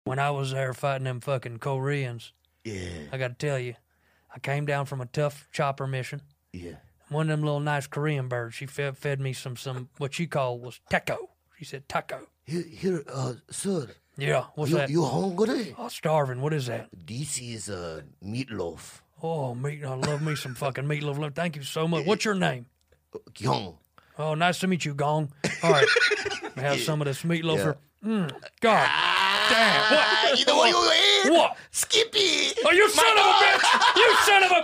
When I was there fighting them fucking Koreans, I got to tell you, I came down from a tough chopper mission. Yeah. One of them little nice Korean birds, she fed me some what she called was taco. She said taco. Here, sir. Yeah, what's that? You hungry? Oh, starving. What is that? This is meatloaf. Oh, meat. I love me some fucking meatloaf. Thank you so much. What's your name? Young. Oh, nice to meet you, Gong. All right. Have some of this meatloaf. Yeah. God damn. What? You know what you ate? What? Skippy. Oh, you son of a bitch! You son of a...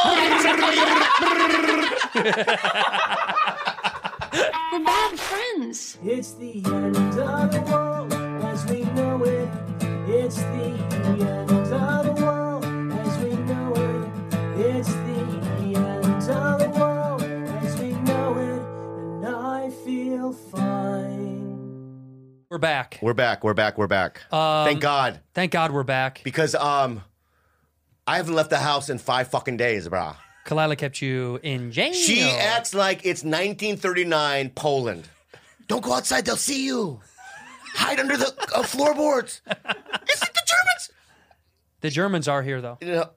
We're bad friends. It's the end of the world as we know it. It's the end of the world as we know it. It's the end of the world as we know it. And I feel fine. We're back. We're back. Thank God. Thank God we're back. Because I haven't left the house in 5 fucking days, brah. Kalila kept you in jail. She acts like it's 1939 Poland. Don't go outside, they'll see you. Hide under the floorboards. Is it the Germans? The Germans are here, though. You know,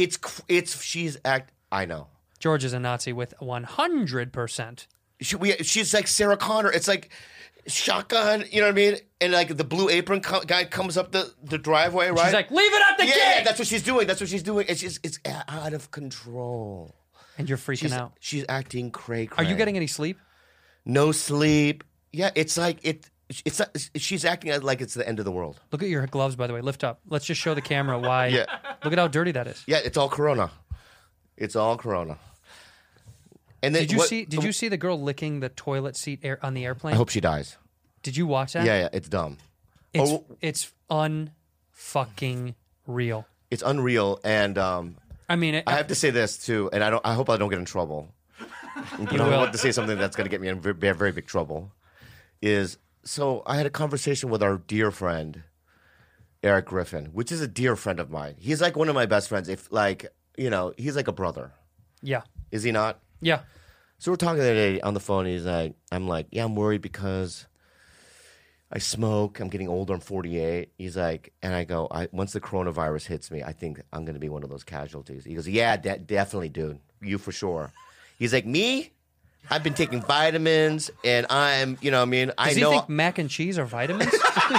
I know. George is a Nazi with 100%. She's like Sarah Connor. It's like shotgun, you know what I mean? And like the blue apron guy comes up the driveway, right? She's like, leave it at the gate! Yeah, that's what she's doing. It's out of control. And you're freaking out. She's acting cray. Are you getting any sleep? No sleep. Yeah, it's like she's acting like it's the end of the world. Look at your gloves, by the way. Lift up. Let's just show the camera why. Yeah. Look at how dirty that is. Yeah, it's all Corona. It's all Corona. And then, did you see the girl licking the toilet seat on the airplane? I hope she dies. Did you watch that? Yeah, it's dumb. It's unfucking real. It's unreal, and I mean, I have to say this too, and I hope I don't get in trouble. But I want to say something that's going to get me in very, very big trouble. So I had a conversation with our dear friend Eric Griffin, which is a dear friend of mine. He's like one of my best friends. He's like a brother. Yeah. Is he not? Yeah. So we're talking the other day on the phone. I'm like, yeah, I'm worried because I smoke. I'm getting older. I'm 48. He's like, and I go, once the coronavirus hits me, I think I'm going to be one of those casualties. He goes, yeah, definitely, dude. You for sure. He's like, me? I've been taking vitamins, and I'm, you know what I mean? Does he think mac and cheese are vitamins?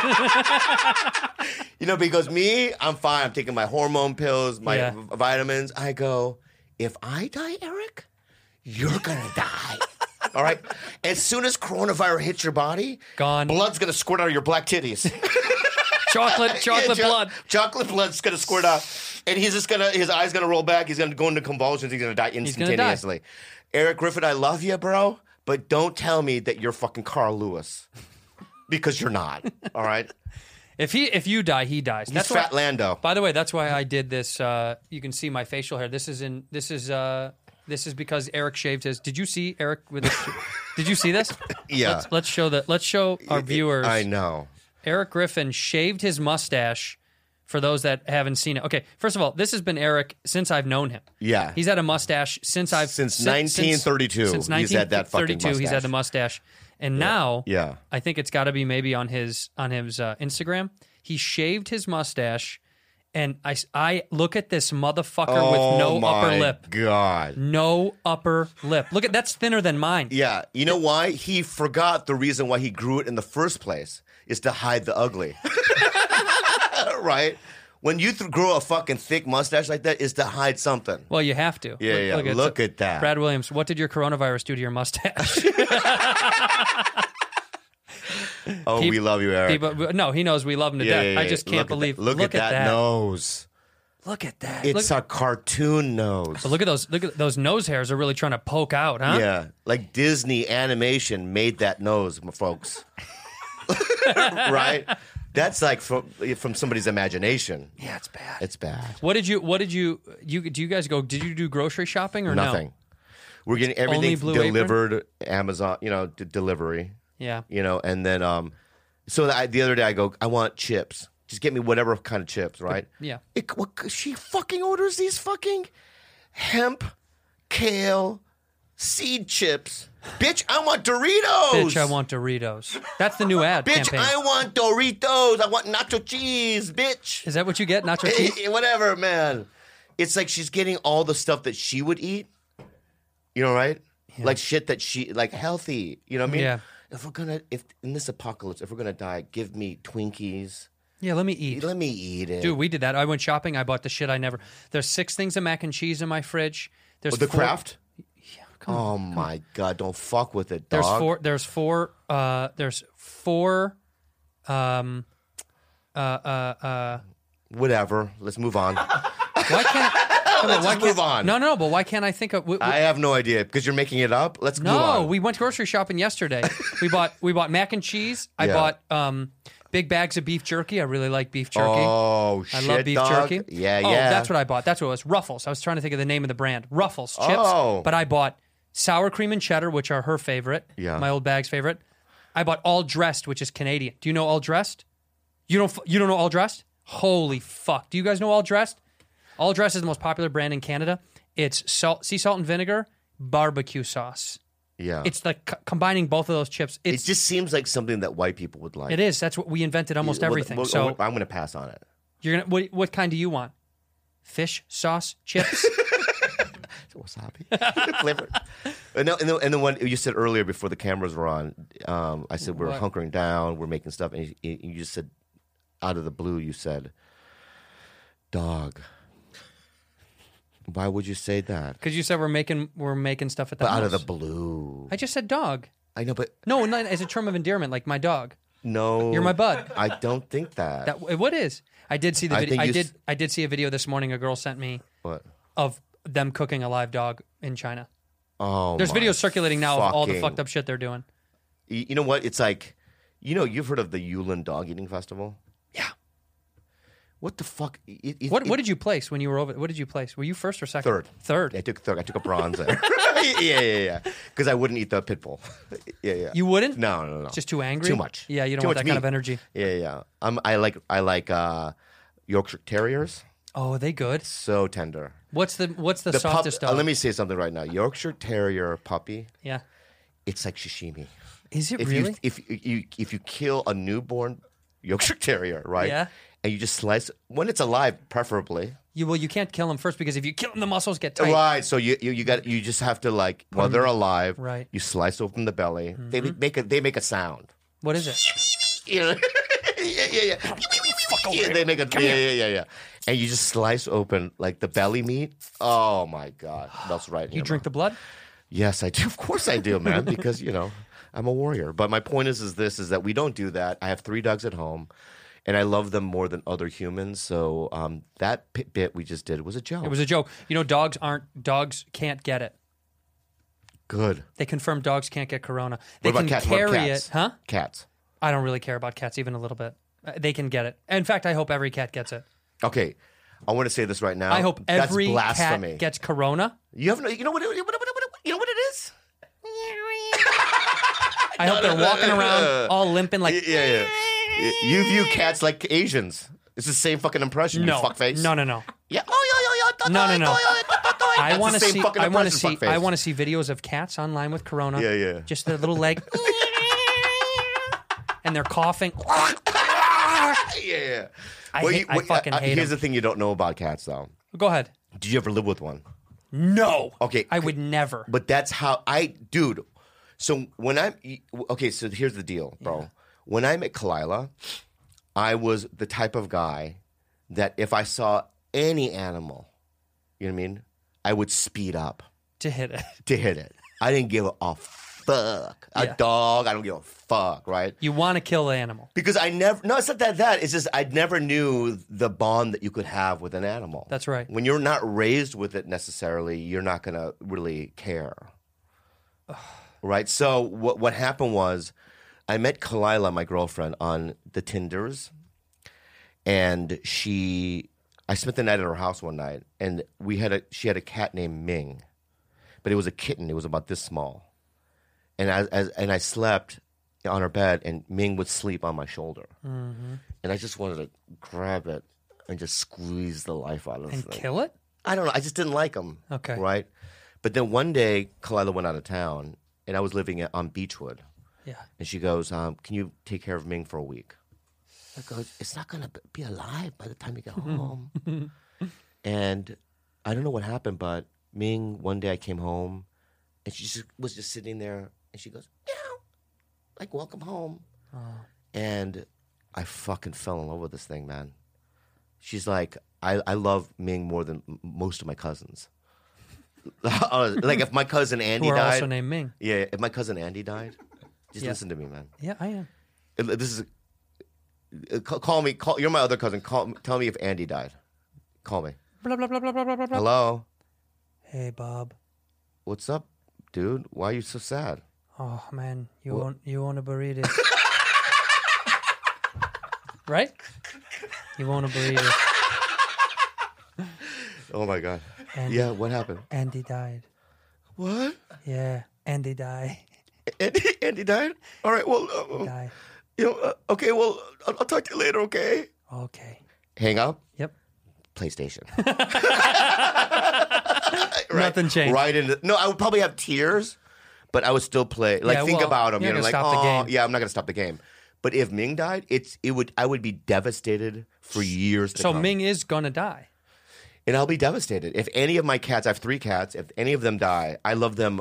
But he goes, me? I'm fine. I'm taking my hormone pills, my vitamins. I go, if I die, Eric, you're going to die. All right? As soon as coronavirus hits your body, gone. Blood's going to squirt out of your black titties. chocolate blood. Chocolate blood's going to squirt out. And he's just going to, his eyes going to roll back. He's going to go into convulsions. He's going to die instantaneously. Eric Griffin, I love you, bro, but don't tell me that you're fucking Carl Lewis. Because you're not. All right? If you die, he dies. He's Fat Lando. By the way, that's why I did this. You can see my facial hair. This is because Eric shaved his. Did you see Eric with his? Did you see this? Yeah. Let's show our viewers. I know. Eric Griffin shaved his mustache. For those that haven't seen it, okay. First of all, this has been Eric since I've known him. Yeah, he's had a mustache since 1932. Since 1932, he's had that fucking mustache. He's had the mustache, and now, yeah, I think it's got to be maybe on his Instagram. He shaved his mustache, and I look at this motherfucker with no upper lip. God, no upper lip. Look at that's thinner than mine. Yeah, you know why? He forgot the reason why he grew it in the first place is to hide the ugly. Right? When you grow a fucking thick mustache like that, is to hide something. Well, you have to. Yeah, Look at that. Brad Williams, what did your coronavirus do to your mustache? We love you, Eric. No, he knows we love him to death. Yeah. I just can't believe. Look at that nose. Look at that. It's a cartoon nose. But look at those nose hairs are really trying to poke out, huh? Yeah, like Disney animation made that nose, folks. Right? That's like from somebody's imagination. Yeah, it's bad. It's bad. What did you do you guys go, did you do grocery shopping or nothing? No? We're getting everything delivered, apron? Amazon, delivery. Yeah. And then so the other day I go, I want chips. Just get me whatever kind of chips, right? Yeah. She fucking orders these fucking hemp, kale, seed chips. Bitch, I want Doritos. Bitch, I want Doritos. That's the new ad Bitch, campaign. I want Doritos. I want nacho cheese, bitch. Is that what you get? Nacho cheese? Whatever, man. It's like she's getting all the stuff that she would eat. You know, right? Yeah. Like shit that she, like healthy. You know what I mean? Yeah. If in this apocalypse, if we're gonna die, give me Twinkies. Yeah, let me eat. Let me eat it. Dude, we did that. I went shopping. I bought the shit I never. There's 6 things of mac and cheese in my fridge. There's the 4 Kraft? Yeah, come on. Oh my God, don't fuck with it, dog. There's four. Whatever. Let's move on. Why can't? Let's just move on. No, but why can't I think of? I have no idea because you're making it up. Let's move No, on. we went grocery shopping yesterday. we bought mac and cheese. I Yeah. bought big bags of beef jerky. I really like beef jerky. Oh I shit, love beef dog. jerky. Yeah, Oh, yeah. that's what I bought. That's what it was. Ruffles. I was trying to think of the name of the brand. Ruffles chips. Oh. But I bought sour cream and cheddar, which are her favorite. Yeah. My old bag's favorite. I bought All Dressed, which is Canadian. Do you know All Dressed? You don't know All Dressed? Holy fuck. Do you guys know All Dressed? All Dressed is the most popular brand in Canada. It's sea salt and vinegar, barbecue sauce. Yeah. It's like combining both of those chips. It It's just seems like something that white people would like. it is. That's what we invented almost everything. Well, So I'm going to pass on it. you're gonna what kind do you want? Fish sauce chips? Wasabi flavor. And then when you said earlier before the cameras were on, I said we're What? hunkering down, we're making stuff, and you just said out of the blue, you said, "Dog." Why would you say that? Because you said we're making stuff at the But house. out of the blue. I just said dog. I know, but No, not as a term of endearment, like my dog. no, You're my bud. I don't think that. That what is? I did see the I video. think you I did see a video this morning. A girl sent me What? of them cooking a live dog in China. Oh, There's my videos circulating now of all the fucking- fucked up shit they're doing. You know what? It's like, you've heard of the Yulin Dog Eating Festival? Yeah. What the fuck? What did you place when you were over? What did you place? Were you first or second? Third. Third. I took third. I took a bronze there. yeah. Because I wouldn't eat the pit bull. yeah. You wouldn't? No. Just too angry. Too much. Yeah, you don't Too want much that kind meat. of energy. Yeah. I like Yorkshire Terriers. Oh, are they good? So tender. What's the The softest dog? let me say something right now. Yorkshire Terrier puppy. Yeah. It's like sashimi. Is it If really? if you kill a newborn Yorkshire Terrier, right? Yeah. And you just slice when it's alive, preferably. You can't kill them first because if you kill them, the muscles get tight. Right. So you just have to like while they're alive, Right. You slice open the belly. They make a sound. What is it? You know? yeah. They make a yeah. And you just slice open like the belly meat. Oh my God, that's right. You drink the blood? Yes, I do. Of course I do, man. Because I'm a warrior. But my point is that we don't do that. I have 3 dogs at home, and I love them more than other humans. So that bit we just did was a joke. It was a joke. Dogs can't get it. good. They confirmed dogs can't get corona. They What about can cats? What about carry cats? it, huh? Cats. I don't really care about cats even a little bit. They can get it. In fact, I hope every cat gets it. Okay, I want to say this right now. I hope every That's blasphemy. cat gets corona. You have no. You know what? You know what it is? I hope they're walking around all limping like Yeah. You view cats like Asians. It's the same fucking impression. no, You fuckface. no. Yeah. No. I want to the same see. fucking I want to impression, see. fuckface. I want to see videos of cats online with corona. Yeah. Just their little leg, and they're coughing. Yeah. I fucking hate Here's them. the thing you don't know about cats, though. Go ahead. Did you ever live with one? No. Okay. I would never. But that's how dude. So when so here's the deal, bro. When I met Kalila, I was the type of guy that if I saw any animal, you know what I mean, I would speed up To hit it. to hit it. I didn't give a fuck. A Yeah. dog, I don't give a fuck, right? You want to kill the animal. Because it's not that. It's just I never knew the bond that you could have with an animal. That's right. When you're not raised with it necessarily, you're not going to really care. Right? So what happened was I met Kalila, my girlfriend, on the Tinders. And I spent the night at her house one night. And she had a cat named Ming. But it was a kitten. It was about this small. And I slept on her bed, and Ming would sleep on my shoulder. Mm-hmm. And I just wanted to grab it and just squeeze the life out of And it. kill it? I don't know. I just didn't like him. Okay. Right? But then one day, Kalila went out of town, and I was living on Beechwood. Yeah. And she goes, can you take care of Ming for a week? I go, it's not going to be alive by the time you get home. And I don't know what happened, but Ming, one day I came home, and she was just sitting there, and she goes, meow, like, welcome home. Oh. And I fucking fell in love with this thing, man. She's like, I love Ming more than most of my cousins. Like, if my cousin Andy Who are died. also named Ming. Yeah, if my cousin Andy died, just Yeah. listen to me, man. Yeah, I am. This is. Call me. You're my other cousin. Tell me if Andy died. Call me. Blah, blah, blah, blah, blah, blah, blah. Hello. Hey, Bob. What's up, dude? Why are you so sad? Oh, man. You want a burrito? Right? You want a burrito. Oh my god. Andy, Yeah. What happened? Andy died. What? Yeah, Andy died. Andy died. All right. Well. Died. Okay. Well, I'll talk to you later. Okay. Okay. Hang up. Yep. PlayStation. Nothing changed. Right into no. I would probably have tears, but I would still play. Like Yeah, think well, about them. you're You know, not like gonna stop the oh game. yeah, I'm not gonna stop the game. But if Ming died, I would be devastated for years to So come. Ming is gonna die. And I'll be devastated. If any of my cats, I have 3 cats, if any of them die, I love them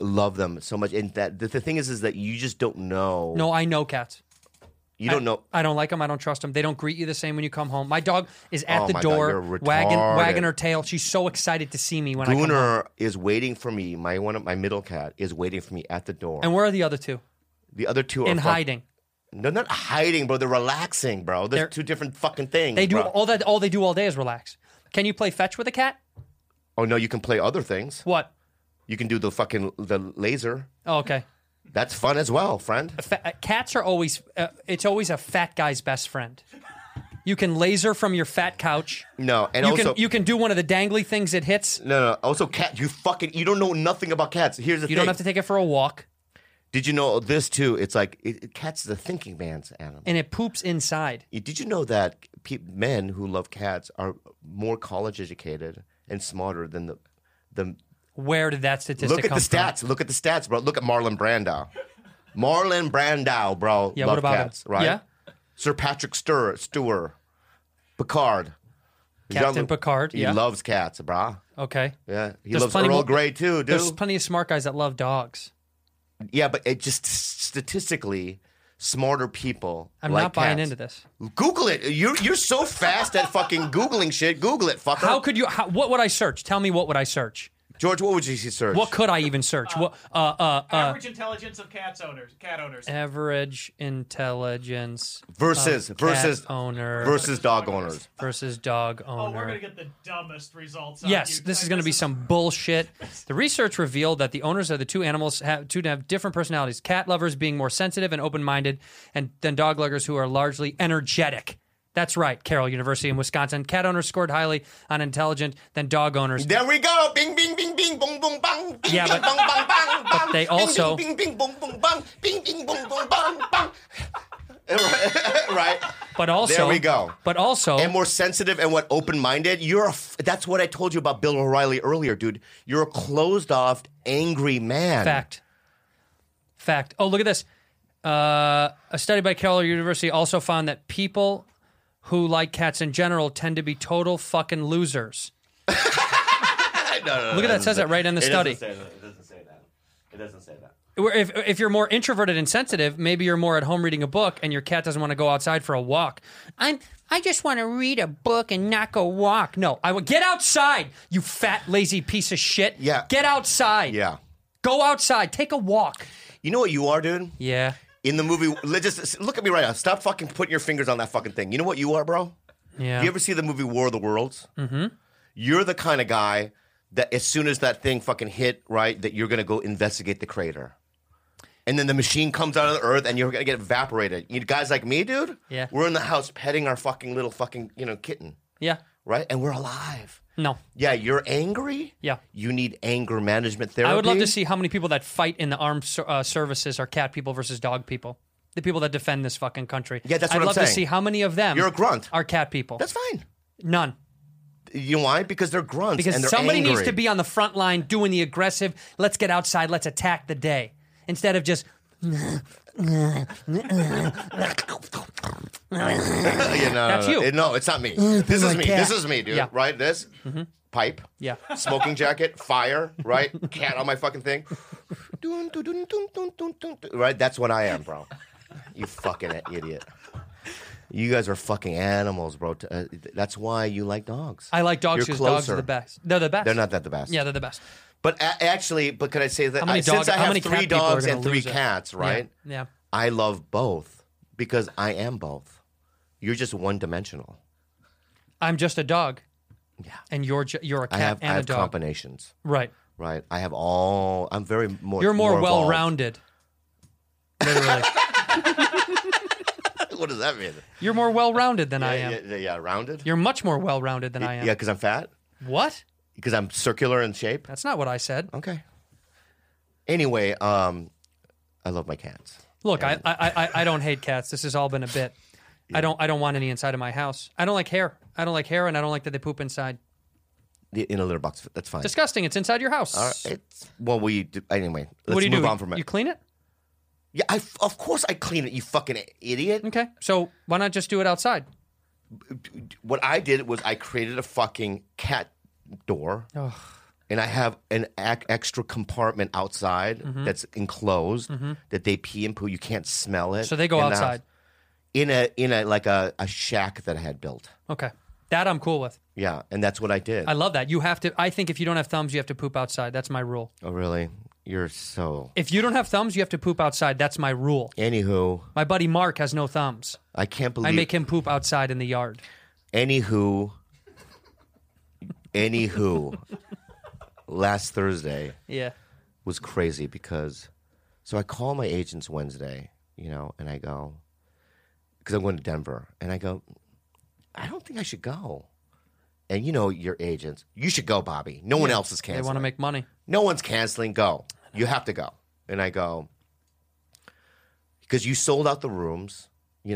so much. And that the thing is that you just don't know. No, I know cats. You don't know. I don't like them. I don't trust them. They don't greet you the same when you come home. My dog is at Oh the my God, door, you're wagging retarded. her tail. She's so excited to see me when I come home. Gunnar is waiting for me. My middle cat is waiting for me at the door. And where are the other two? The other 2 are In hiding. They're not hiding, bro. They're relaxing, bro. They're They're- 2 different fucking things. They do bro. all they do all day is relax. Can you play fetch with a cat? Oh no, you can play other things. What? You can do the laser. Oh, okay. That's fun as well, friend. Cats are always it's always a fat guy's best friend. You can laser from your fat couch. No, and You also can you can do one of the dangly things it hits. no. Also, cat. You don't know nothing about cats. Here's the thing. You don't have to take it for a walk, Did you know this too? It's like cats is the thinking man's animal. and it poops inside. Did you know that men who love cats are more college educated and smarter than the Where did that statistic Look at come the stats. Look at the stats, bro. Look at Marlon Brando. Marlon Brando, bro. Yeah, love what about cats, him? right? Yeah. Sir Patrick Stewart. Picard. Captain Picard, He yeah. loves cats, bro. Okay. Yeah. He There's loves plenty Earl more- Grey too, dude. There's plenty of smart guys that love dogs. Yeah, but it just statistically smarter people. I'm like not buying cats. into this. Google it. You're so fast at fucking Googling shit. Google it, fucker. How could you? What would I search? Tell me what would I search? George, what would you search? What could I even search? Average intelligence of cat owners. Average intelligence versus of cat versus owner versus dog owners. versus dog Oh, we're owner. gonna get the dumbest results. on Yes, you. this is going to be some bullshit. The research revealed that the owners of the 2 animals have different personalities. Cat lovers being more sensitive and open-minded, and than dog lovers who are largely energetic. That's right, Carroll University in Wisconsin. Cat owners scored highly on intelligent than dog owners. There we go. Bing, bing, bing, bing, boom, boom, bang. Bing, Yeah, bing, but- bang, bang, bang, bang. they Bing, also- bing, bing, bing, boom, boom, bang. Bing, bing, boom, boom, bang, bang. Right. But also, There we go. But also, And more sensitive and what open-minded. That's what I told you about Bill O'Reilly earlier, dude. You're a closed-off, angry man. Fact. Oh, look at this. A study by Carroll University also found that people who like cats in general tend to be total fucking losers. No, Look at that. It says that right in the study. It doesn't say that. It doesn't say that. If you're more introverted and sensitive, maybe you're more at home reading a book and your cat doesn't want to go outside for a walk. I just want to read a book and not go walk. No, I would get outside, you fat, lazy piece of shit. Yeah. Get outside. Yeah. Go outside. Take a walk. You know what you are, dude? Yeah. In the movie, just look at me right now. Stop fucking putting your fingers on that fucking thing. You know what you are, bro? Yeah. Do you ever see the movie War of the Worlds? Mm-hmm. You're the kind of guy that as soon as that thing fucking hit, right, that you're going to go investigate the crater. And then the machine comes out of the earth and you're going to get evaporated. You guys like me, dude? Yeah. We're in the house petting our fucking little fucking, kitten, Yeah. right? And we're alive. No. Yeah, you're angry? Yeah. You need anger management therapy? I would love to see how many people that fight in the armed services are cat people versus dog people. The people that defend this fucking country. Yeah, that's what I'd I'm love to saying. see how many of them You're a grunt. are cat people. That's fine. None. You know why? Because they're grunts Because and they're somebody angry. needs to be on the front line doing the aggressive, let's get outside, let's attack the day. Instead of just, That's you. No, it's not me. This is my me. cat. This is me, dude. Yeah. Right? This pipe, yeah. smoking jacket, fire, right? Cat on my fucking thing. Dun, dun, dun, dun, dun, dun, dun, dun. Right? That's what I am, bro. You fucking idiot. You guys are fucking animals, bro. That's why you like dogs. I like dogs You're because dogs are closer. the best. They're the best. They're not that the best. Yeah, they're the best. But actually, could I say that How many since I how have many cat 3 people are dogs gonna and 3 lose it? cats, right? Yeah. I love both because I am both. You're just one-dimensional. I'm just a dog. Yeah. And you're a cat I have and a dog. combinations. Right. Right. I have all. I'm very more. You're more evolved. well-rounded. Literally. What does that mean? You're more well-rounded than I am. Yeah, rounded. You're much more well-rounded than I am. Yeah, because I'm fat. What? Because I'm circular in shape. That's not what I said. Okay. Anyway, I love my cats. Look, I don't hate cats. This has all been a bit. I don't want any inside of my house. I don't like hair. I don't like hair, and I don't like that they poop inside. In a litter box. That's fine. Disgusting. It's inside your house. Anyway. Let's What do you move do? on from it. You clean it? Yeah, of course I clean it. You fucking idiot. Okay. So why not just do it outside? What I did was I created a fucking cat door. Ugh. And I have an extra compartment outside that's enclosed that they pee and poo. You can't smell it. So they go in the outside. house. In a like a shack that I had built. Okay. That I'm cool with. Yeah, and that's what I did. I love that. You have to. I think if you don't have thumbs, you have to poop outside. That's my rule. Oh, really? You're so. If you don't have thumbs, you have to poop outside. That's my rule. Anywho, My buddy Mark has no thumbs. I can't believe. I make him poop outside in the yard. Anywho, last Thursday Yeah. was crazy because, so I call my agents Wednesday, and I go, because I'm going to Denver, and I go, I don't think I should go. And your agents, you should go, Bobby. No one else is They canceling. want to make money. No one's canceling. Go. You have to go. And I go, because you sold out the rooms,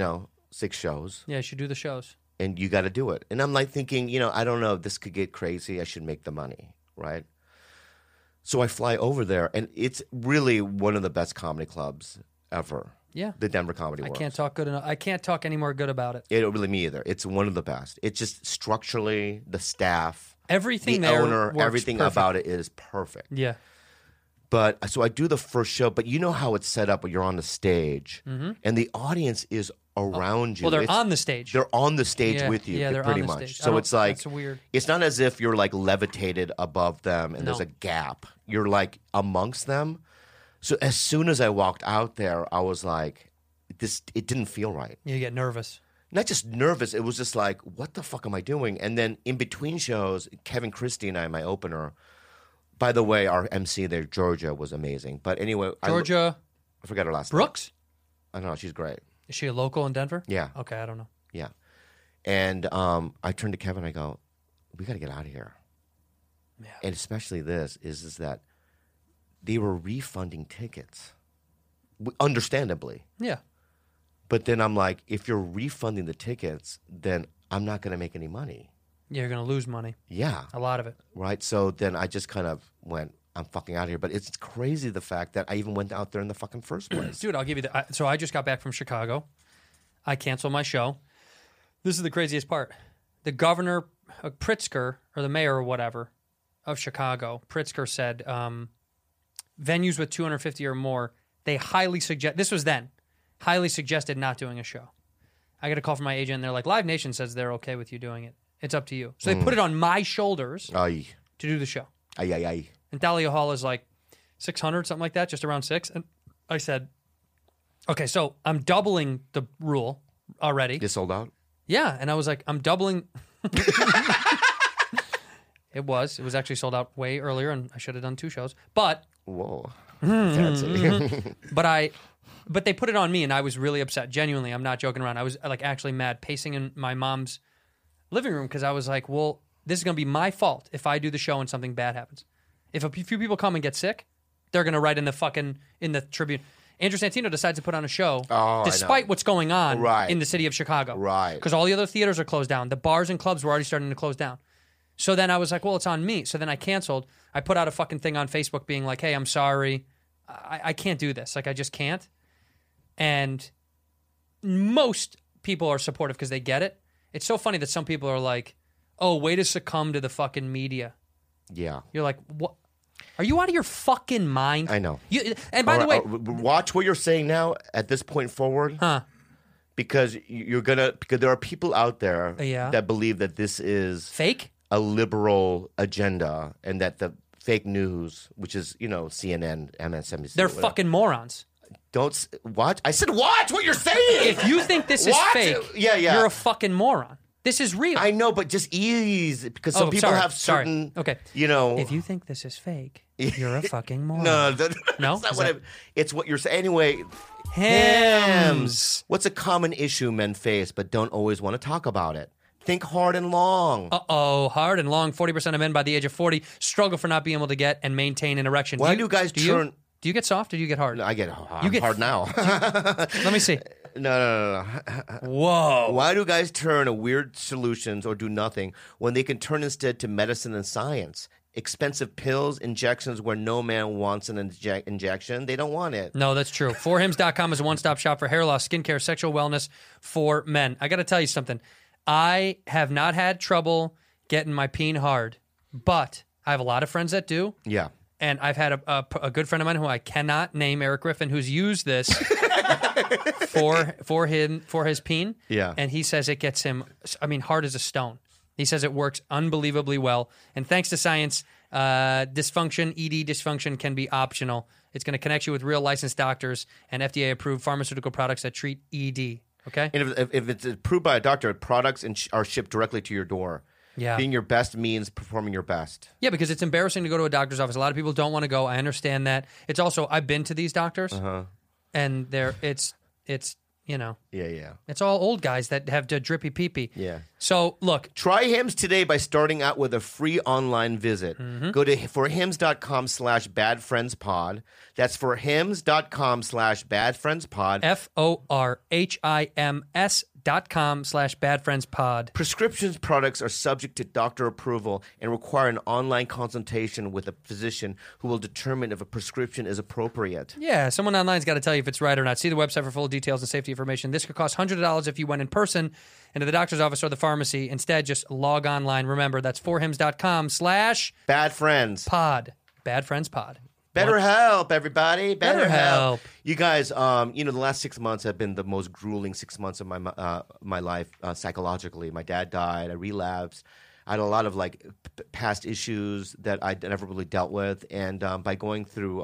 6 shows, Yeah, you should do the shows. and you got to do it. And I'm like thinking, I don't know, this could get crazy. I should make the money, right? So I fly over there, and it's really one of the best comedy clubs ever. Yeah. The Denver Comedy I Works. can't talk good enough. I can't talk any more good about it. It really me either. It's one of the best. It's just structurally, the staff, Everything the there owner, works everything perfect. about it is perfect. Yeah. But so I do the first show, but you know how it's set up when you're on the stage, and the audience is around you. Well, they're It's- on the stage. They're on the stage Yeah, with you, yeah, they're pretty on the much. stage. I So don't- it's like that's weird. It's not as if you're like levitated above them and there's No. a gap. You're like amongst them. So as soon as I walked out there, I was like, it didn't feel right. You get nervous. Not just nervous. It was just like, what the fuck am I doing? And then in between shows, Kevin Christie and I, my opener. By the way, our MC there, Georgia, was amazing. But anyway, Georgia I forgot her last name. Brooks? I don't know. She's great. Is she a local in Denver? Yeah. Okay, I don't know. Yeah. And I turned to Kevin. I go, we got to get out of here. Yeah. And especially this is that they were refunding tickets, understandably. Yeah. But then I'm like, if you're refunding the tickets, then I'm not going to make any money. You're going to lose money. Yeah. A lot of it. Right. So then I just kind of went, I'm fucking out of here. But it's crazy the fact that I even went out there in the fucking first place. Dude, I'll give you the. So I just got back from Chicago. I canceled my show. This is the craziest part. The governor, Pritzker, or the mayor or whatever of Chicago, Pritzker said venues with 250 or more, they highly suggest. This was then. Highly suggested not doing a show. I got a call from my agent, and they're like, Live Nation says they're okay with you doing it. It's up to you. So they put it on my shoulders Ay, to do the show. ay, ay, ay. And Thalia Hall is like 600, something like that, just around 6. And I said, okay, so I'm doubling the rule already. You sold out? Yeah. And I was like, I'm doubling. It was actually sold out way earlier, and I should have done 2 shows. But Whoa. Fancy. But they put it on me, and I was really upset. Genuinely, I'm not joking around. I was like actually mad, pacing in my mom's living room because I was like, well, this is going to be my fault if I do the show and something bad happens. If a few people come and get sick, they're going to write in the Tribune. Andrew Santino decides to put on a show despite what's going on Right. in the city of Chicago. Right. Because all the other theaters are closed down. The bars and clubs were already starting to close down. So then I was like, well, it's on me. So then I canceled. I put out a fucking thing on Facebook being like, hey, I'm sorry. I can't do this. Like, I just can't. And most people are supportive because they get it. It's so funny that some people are like, oh, way to succumb to the fucking media. Yeah. You're like, what? Are you out of your fucking mind? I know. And by the way, watch what you're saying now at this point forward. huh? Because because there are people out there Yeah. that believe that this is Fake? a liberal agenda and that the fake news, which is, CNN, MSNBC. They're whatever. fucking morons. Watch. I said watch what you're saying. If you think this is What? fake, Yeah. you're a fucking moron. This is real. I know, but just ease because some people sorry, have certain, Okay. If you think this is fake, you're a fucking moron. no, No? that's not Is what that- it's what you're saying. Anyway, Hams. What's a common issue men face but don't always want to talk about it? Think hard and long. Uh-oh. Hard and long. 40% of men by the age of 40 struggle for not being able to get and maintain an erection. Why do guys turn? Do you get soft or do you get hard? I get hard now. Let me see. No. Whoa. Why do guys turn to weird solutions or do nothing when they can turn instead to medicine and science? Expensive pills, injections where no man wants an injection. They don't want it. No, that's true. Forhims.com is a one-stop shop for hair loss, skincare, sexual wellness for men. I got to tell you something. I have not had trouble getting my peen hard, but I have a lot of friends that do. Yeah. And I've had a good friend of mine who I cannot name, Eric Griffin, who's used this for his peen. Yeah. And he says it gets him, hard as a stone. He says it works unbelievably well. And thanks to science, ED dysfunction can be optional. It's going to connect you with real licensed doctors and FDA-approved pharmaceutical products that treat ED. Okay? And if it's approved by a doctor, products are shipped directly to your door. Yeah. Being your best means performing your best. Yeah, because it's embarrassing to go to a doctor's office. A lot of people don't want to go. I understand that. It's also, I've been to these doctors, and it's Yeah. it's all old guys that have the drippy pee-pee. Yeah. So, look, Try Hims today by starting out with a free online visit. Mm-hmm. Go to forhims.com/badfriendspod. That's forhims.com/badfriendspod. FORHIMS.com/badfriendspod. Prescriptions products are subject to doctor approval and require an online consultation with a physician who will determine if a prescription is appropriate. Yeah, someone online's got to tell you if it's right or not. See the website for full details and safety information. This could cost hundreds of dollars if you went in person into the doctor's office or the pharmacy. Instead, just log online. Remember, that's forhims.com/pod. Bad friends. Bad Friends Pod. Better help, everybody. Better help. You guys, the last 6 months have been the most grueling 6 months of my life psychologically. My dad died. I relapsed. I had a lot of past issues that I never really dealt with, and by going through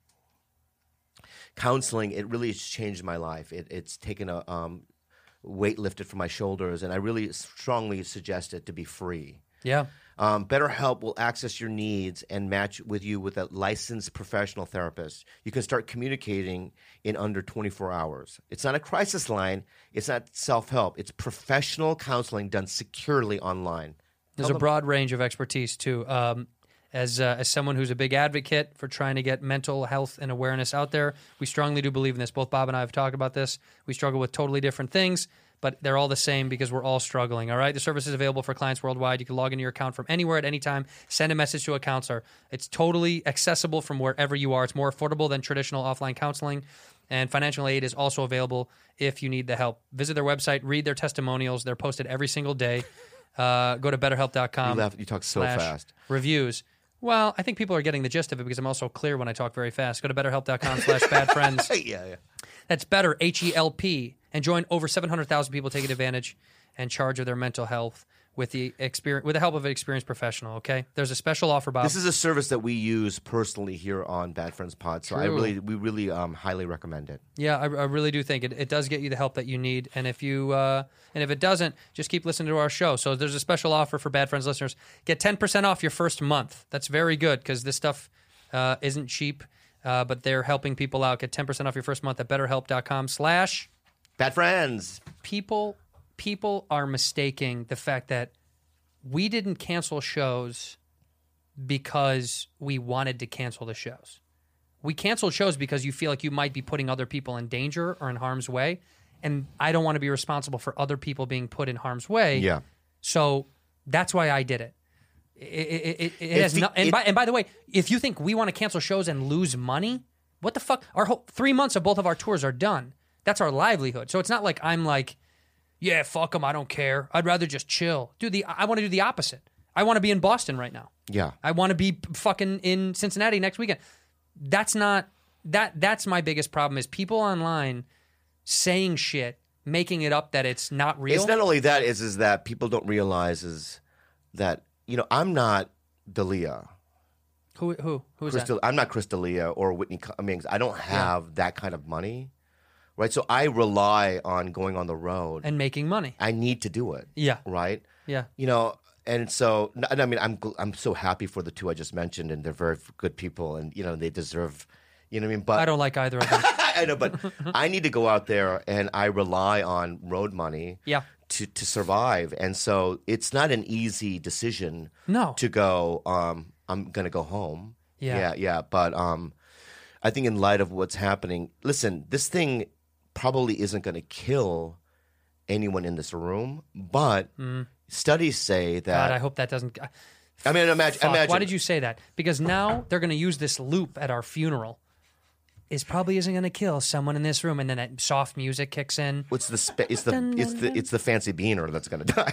counseling, it really has changed my life. It's taken a weight lifted from my shoulders, and I really strongly suggest it to be free. Yeah. BetterHelp will access your needs and match with you with a licensed professional therapist. You can start communicating in under 24 hours. It's not a crisis line. It's not self-help. It's professional counseling done securely online. There's a broad range of expertise, too. As someone who's a big advocate for trying to get mental health and awareness out there, we strongly do believe in this. Both Bob and I have talked about this. We struggle with totally different things, but they're all the same because we're all struggling, all right? The service is available for clients worldwide. You can log into your account from anywhere at any time, send a message to a counselor. It's totally accessible from wherever you are. It's more affordable than traditional offline counseling, and financial aid is also available if you need the help. Visit their website, read their testimonials. They're posted every single day. Go to betterhelp.com. You talk so fast. Reviews. Well, I think people are getting the gist of it because I'm also clear when I talk very fast. Go to betterhelp.com/badfriends. Yeah. That's better, HELP, and join over 700,000 people taking advantage and charge of their mental health with the help of an experienced professional, okay? There's a special offer, Bob. This is a service that we use personally here on Bad Friends Pod, so we really highly recommend it. Yeah, I really do think it does get you the help that you need, and if it doesn't, just keep listening to our show. So there's a special offer for Bad Friends listeners. Get 10% off your first month. That's very good because this stuff isn't cheap, but they're helping people out. Get 10% off your first month at betterhelp.com/badfriends. People are mistaking the fact that we didn't cancel shows because we wanted to cancel the shows. We canceled shows because you feel like you might be putting other people in danger or in harm's way, and I don't want to be responsible for other people being put in harm's way. Yeah. So that's why I did it. It has no, and by the way, if you think we want to cancel shows and lose money, what the fuck? Our whole 3 months of both of our tours are done. That's our livelihood. So it's not like I'm like, yeah, fuck them. I don't care. I'd rather just chill. I want to do the opposite. I want to be in Boston right now. Yeah. I want to be fucking in Cincinnati next weekend. That's not that's my biggest problem is people online saying shit, making it up that it's not real. It's not only that, is that people don't realize is that, I'm not D'Elia. Who is that? I'm not Chris D'Elia or Whitney Cummings. I don't have that kind of money, right? So I rely on going on the road. And making money. I need to do it. Yeah. Right? Yeah. And so, and I mean, I'm so happy for the two I just mentioned, and they're very good people, and, they deserve, what I mean? But I don't like either of them. I know, but I need to go out there, and I rely on road money Yeah. to survive. And so it's not an easy decision No. to go, I'm going to go home. Yeah. Yeah. But I think in light of what's happening, listen, this thing probably isn't going to kill anyone in this room, but studies say that. God, I hope that doesn't. I mean, imagine. Why did you say that? Because now they're going to use this loop at our funeral. Is probably isn't going to kill someone in this room, and then that soft music kicks in. It's the fancy beaner that's going to die.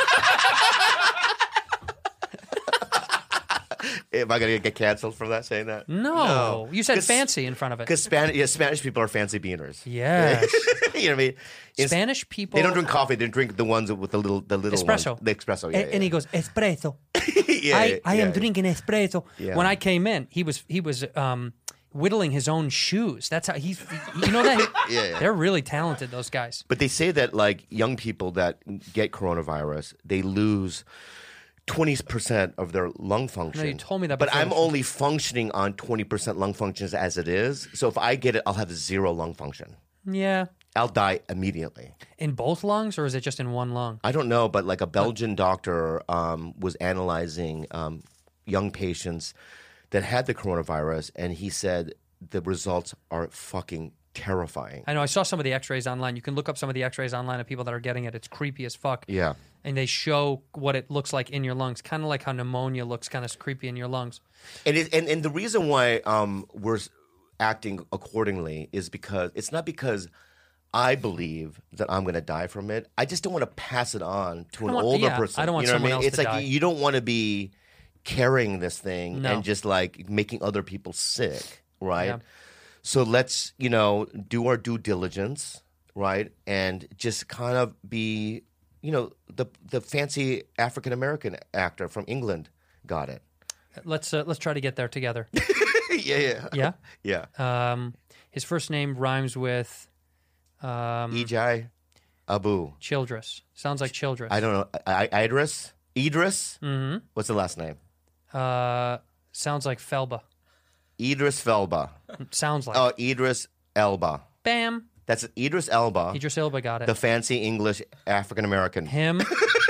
Am I going to get canceled for that? Saying that? No. You said fancy in front of it. Because Spanish people are fancy beaners. Yes. You know what I mean? Spanish people. They don't drink coffee. They drink the ones with the little espresso. Ones. The espresso. Yeah, and he goes espresso. I am drinking espresso. Yeah. When I came in, he was whittling his own shoes. That's how he's. You know that? Yeah. They're really talented. Those guys. But they say that like young people that get coronavirus, they lose 20% of their lung function. No, you told me that But before I'm the- only functioning on 20% lung functions as it is. So if I get it, I'll have 0 lung function. Yeah. I'll die immediately. In both lungs, or is it just in one lung? I don't know, but like a Belgian doctor was analyzing young patients that had the coronavirus, and he said the results are fucking terrifying. I know. I saw some of the X-rays online. You can look up some of the X-rays online of people that are getting it. It's creepy as fuck. Yeah. And they show what it looks like in your lungs, kind of like how pneumonia looks kind of creepy in your lungs. And the reason why we're acting accordingly is because it's not because I believe that I'm going to die from it. I just don't want to pass it on to an older person. I don't want you know someone what I mean? else It's to like die. you don't want to be carrying this thing No. and just like making other people sick, right? Yeah. So let's, do our due diligence, right? And just kind of be, the fancy African American actor from England got it. Let's try to get there together. Yeah. Yeah. Yeah. His first name rhymes with Ejai Abu. Childress. Sounds like Childress. I don't know. Idris? Mm-hmm. What's the last name? Sounds like Felba. Idris Felba. Sounds like. Oh, Idris Elba. Bam. That's Idris Elba, Idris Elba got it. the fancy English African American. Him.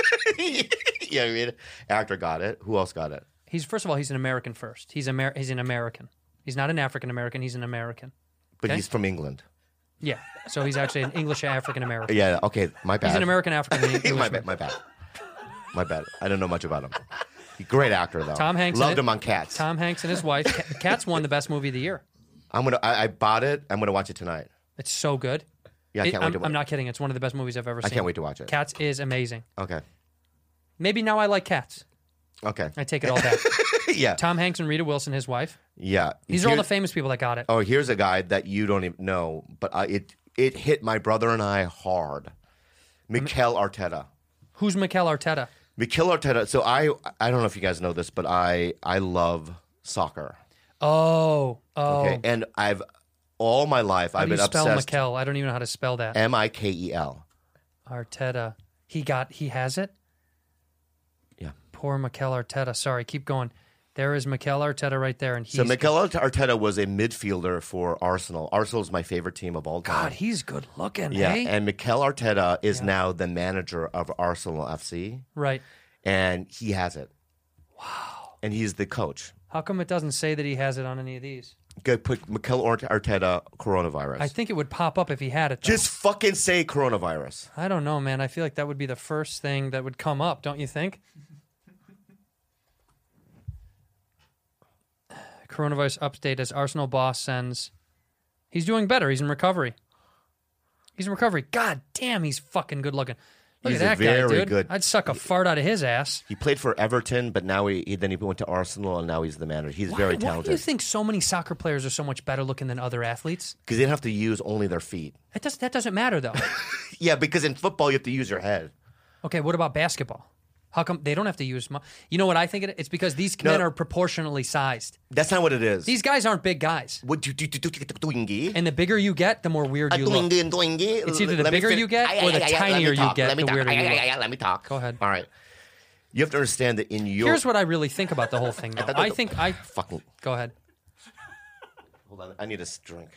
Yeah, I mean, actor got it. Who else got it? He's first of all, he's an American first. He's an American. He's not an African American. He's an American. But Okay. he's from England. Yeah. So he's actually an English African American. Yeah, okay, my bad. He's an American African Englishman. my bad. My bad. I don't know much about him. Great actor, though. Tom Hanks. Loved in it. him on Cats. Tom Hanks and his wife. Cats won the best movie of the year. I bought it. I'm going to watch it tonight. It's so good. Yeah, I can't wait to watch I'm not kidding. It's one of the best movies I've ever seen. I can't wait to watch it. Cats is amazing. Okay. Maybe now I like Cats. Okay. I take it all back. Yeah. Tom Hanks and Rita Wilson, his wife. Yeah. These are all Here- the famous people that got it. Oh, here's a guy that you don't even know, but it hit my brother and I hard. Mikel Arteta. Who's Mikel Arteta? Mikel Arteta. So I don't know if you guys know this, but I love soccer. Oh. Okay, and all my life How I've do you been spell obsessed. Mikel? I don't even know how to spell that. Mikel. Arteta. He has it? Yeah. Poor Mikel Arteta. Sorry, keep going. There is Mikel Arteta right there. And he's So Mikel Arteta was a midfielder for Arsenal. Arsenal is my favorite team of all time. God, he's good looking, yeah, eh? and Mikel Arteta is now the manager of Arsenal FC, Right. and he has it. Wow. And he's the coach. How come it doesn't say that he has it on any of these? Go put Mikel Arteta coronavirus. I think it would pop up if he had it, though. Just fucking say coronavirus. I don't know, man. I feel like that would be the first thing that would come up, don't you think? Coronavirus update as Arsenal boss sends. He's doing better. He's in recovery. God damn, he's fucking good looking. Look He's at that very guy, dude. good. I'd suck a fart out of his ass. He played for Everton, but now he went to Arsenal, and now he's the manager. He's very Why do you talented think so many soccer players are so much better looking than other athletes? because they don't have to use only their feet. That doesn't matter, though. Yeah, because in football you have to use your head. Okay, what about basketball? How come they don't have to use... You know what I think it is? It's because these men are proportionally sized. That's not what it is. These guys aren't big guys. What do you And the bigger you get, the more weird you look. It's either the bigger you get or the tinier you get, the weirder you look. Let me talk. Go ahead. All right. You have to understand that in your... Here's what I really think about the whole thing, though. I think I... Fucking... Go ahead. Hold on. I need a drink.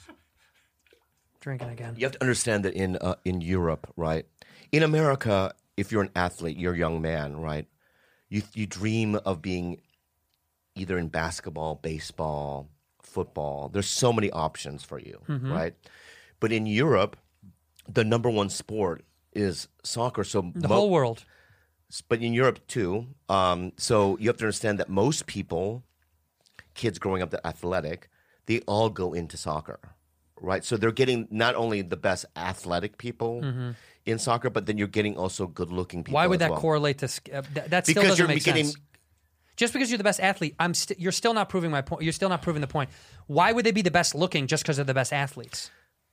Drinking again. You have to understand that in Europe, right? In America, if you're an athlete, you're a young man, right? You dream of being either in basketball, baseball, football. There's so many options for you, right? But in Europe, the number one sport is soccer. So The whole world. but in Europe too. So you have to understand that most people, kids growing up that are athletic, they all go into soccer, right? So they're getting not only the best athletic people in soccer, but then you're getting also good-looking people. Why would as that well. correlate to... that still Because doesn't you're make getting... sense. Just because you're the best athlete, you're still not proving my point. You're still not proving the point. Why would they be the best looking just because they're the best athletes?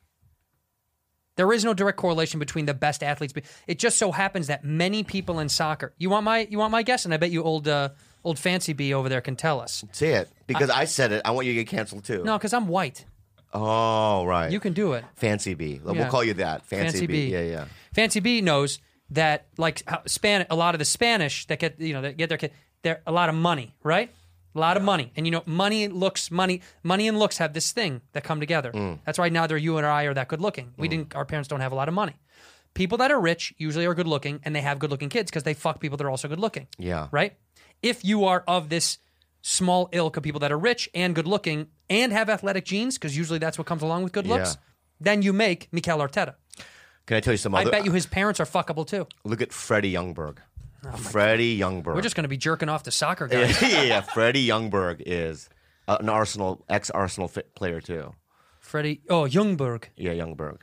There is no direct correlation between the best athletes. It just so happens that many people in soccer. You want my guess? And I bet you old Fancy Bee over there can tell us. Say it. Because I said it. I want you to get canceled too. No, because I'm white. Oh, right. You can do it. Fancy Bee. Yeah. We'll call you that. Fancy Bee. Yeah. Fancy Bee knows that like a lot of the Spanish that get their kid, they're a lot of money, right? A lot of money. And money and looks have this thing that come together. That's why neither you and I are that good looking. Our parents don't have a lot of money. People that are rich usually are good looking and they have good looking kids because they fuck people that are also good looking. Yeah. Right? If you are of this small ilk of people that are rich and good looking and have athletic genes, because usually that's what comes along with good looks, then you make Mikel Arteta. Can I tell you some I other... bet you his parents are fuckable too. Look at Freddie Youngberg. Freddie Youngberg. We're just going to be jerking off to soccer guys. yeah. Freddie Youngberg is an ex-Arsenal player too. Youngberg. Yeah, Youngberg.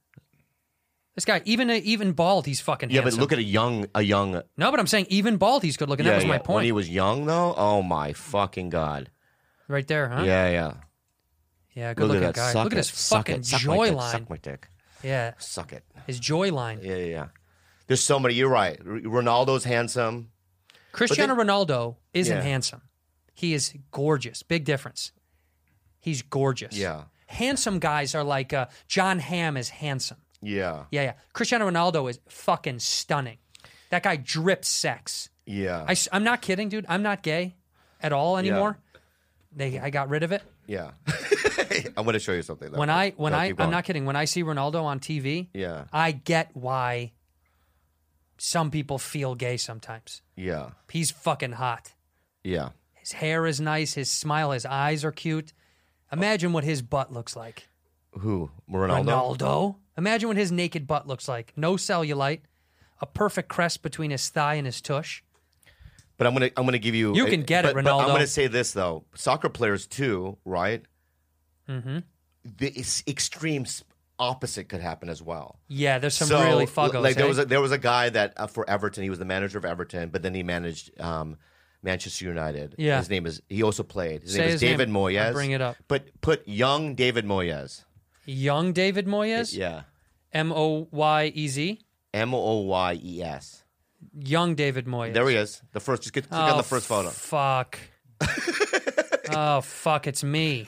This guy, even bald, he's fucking Yeah, handsome. but look at a young. No, but I'm saying even bald, he's good looking. That was my point. When he was young, though, oh my fucking god. Right there, huh? Yeah. Yeah, good Look looking at that. guy. Suck Look at it. his Suck fucking it. Suck my joy dick. line. Suck my dick. Yeah, Suck it. his joy line. Yeah. There's so many. You're right. Ronaldo's handsome. Cristiano Ronaldo isn't Yeah. handsome. He is gorgeous. Big difference. He's gorgeous. Yeah. Handsome guys are like John Hamm is handsome. Yeah. Yeah. Cristiano Ronaldo is fucking stunning. That guy drips sex. Yeah. I'm not kidding, dude. I'm not gay at all anymore. I got rid of it. Yeah. I'm going to show you something. Though. I'm not kidding. When I see Ronaldo on TV, Yeah. I get why some people feel gay sometimes. Yeah. He's fucking hot. Yeah. His hair is nice. His smile, his eyes are cute. Imagine what his butt looks like. Who? Ronaldo? Ronaldo. Imagine what his naked butt looks like. No cellulite. A perfect crest between his thigh and his tush. But I'm gonna give you. You can get it, But Ronaldo. I'm gonna say this though: soccer players too, right? Mm-hmm. The extreme opposite could happen as well. Yeah, there's some really fuggos. Like there was a guy that for Everton, he was the manager of Everton, but then he managed Manchester United. Yeah. His name is. He also played. His Say name is his David name. Moyes. I'll bring it up. But put young David Moyes. Young David Moyes? Yeah. Moyez? Moyes. Young David Moyes. There he is. The first. Just click on the first photo. Fuck. Oh, fuck, it's me.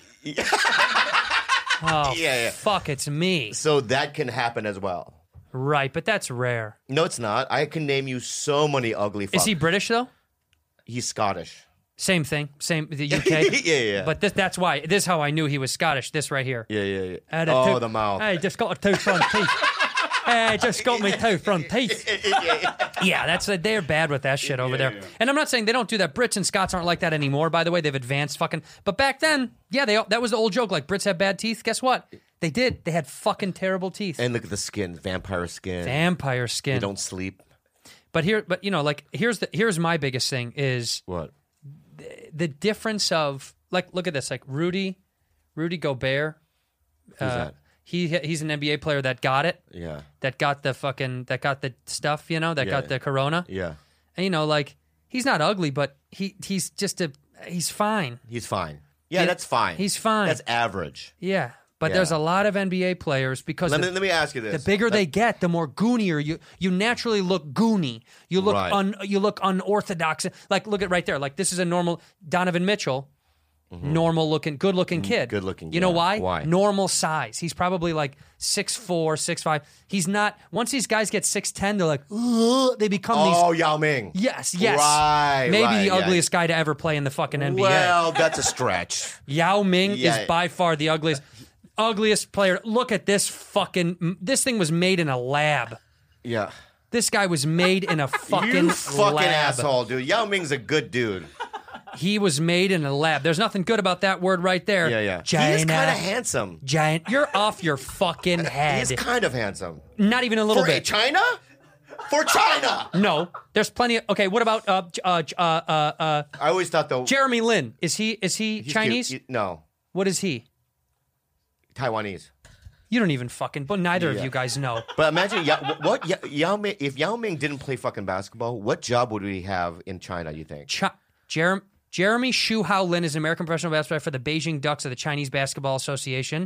Oh, Yeah. fuck, it's me. So that can happen as well. Right, but that's rare. No, it's not. I can name you so many ugly. Is he British, though? He's Scottish. Same thing. Same, the UK. Yeah. But that's why. This is how I knew he was Scottish. This right here. Yeah. Had a Oh, tooth- the mouth. Hey, just got a two front teeth. Hey, just got me two front teeth. Yeah, they're bad with that shit over there. And I'm not saying they don't do that. Brits and Scots aren't like that anymore, by the way. They've advanced fucking. But back then, yeah, that was the old joke. Like, Brits have bad teeth. Guess what? They did. They had fucking terrible teeth. And look at the skin, vampire skin. Vampire skin. They don't sleep. But here's my biggest thing is What? the difference of like look at this, like Rudy Gobert. Who's that? He's an NBA player that got it. Yeah. That got the stuff, you know, that got the corona. Yeah. And, you know, like, he's not ugly, but he's fine. He's fine. Yeah, that's fine. He's fine. That's average. Yeah. But Yeah. there's a lot of NBA players because Let me ask you the this. bigger they get, the more goonier you naturally look goony. You look Right. you look unorthodox. Like, look at right there. Like, this is a normal Donovan Mitchell. Normal looking, good looking kid. Good looking, You know yeah. why? Why? Normal size. He's probably like 6'4", 6'5". He's not. Once these guys get 6'10", they're like, ugh, they become these. Oh, Yao Ming. Yes. Right. Maybe right, the yeah. ugliest guy to ever play in the fucking NBA. Well, that's a stretch. Yao Ming Yeah. is by far the ugliest player. Look at this fucking. This thing was made in a lab. Yeah. This guy was made in a fucking You fucking lab. asshole, dude. Yao Ming's a good dude. He was made in a lab. There's nothing good about that word right there. Yeah. China. He's kind of handsome. Giant. You're off your fucking head. He's kind of handsome. Not even a little For bit. China? For China. No, there's plenty of. Okay, what about I always thought though. Jeremy Lin? Is he he's Chinese? cute. No, What is he? Taiwanese. You don't even fucking. But neither of Yeah. you guys know. But imagine Yao Ming. If Yao Ming didn't play fucking basketball, what job would we have in China? You think? Jeremy Shu Hao Lin is an American professional basketball player for the Beijing Ducks of the Chinese Basketball Association.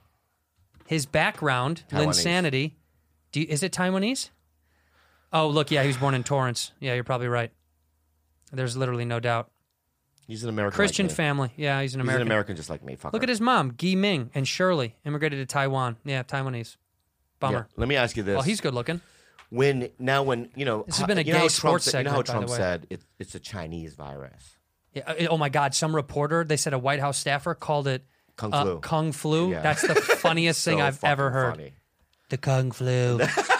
His background, Taiwanese. Linsanity. Is it Taiwanese? Oh, look, yeah, he was born in Torrance. Yeah, you're probably right. There's literally no doubt. He's an American. Christian like me. family. Yeah, he's an He's American. an American just like me. Fucker. Look at his mom, Gi Ming, and Shirley immigrated to Taiwan. Yeah, Taiwanese. Bummer. Yeah. Let me ask you this. Well, he's good looking. when you know. This has been a you know gay how sports Trump, You know how segment, by the Trump way. said it's a Chinese virus. Yeah, oh my God! Some reporter, they said a White House staffer called it Kung flu. Kung flu. Yeah. That's the funniest thing So I've ever fucking heard. funny. The Kung flu.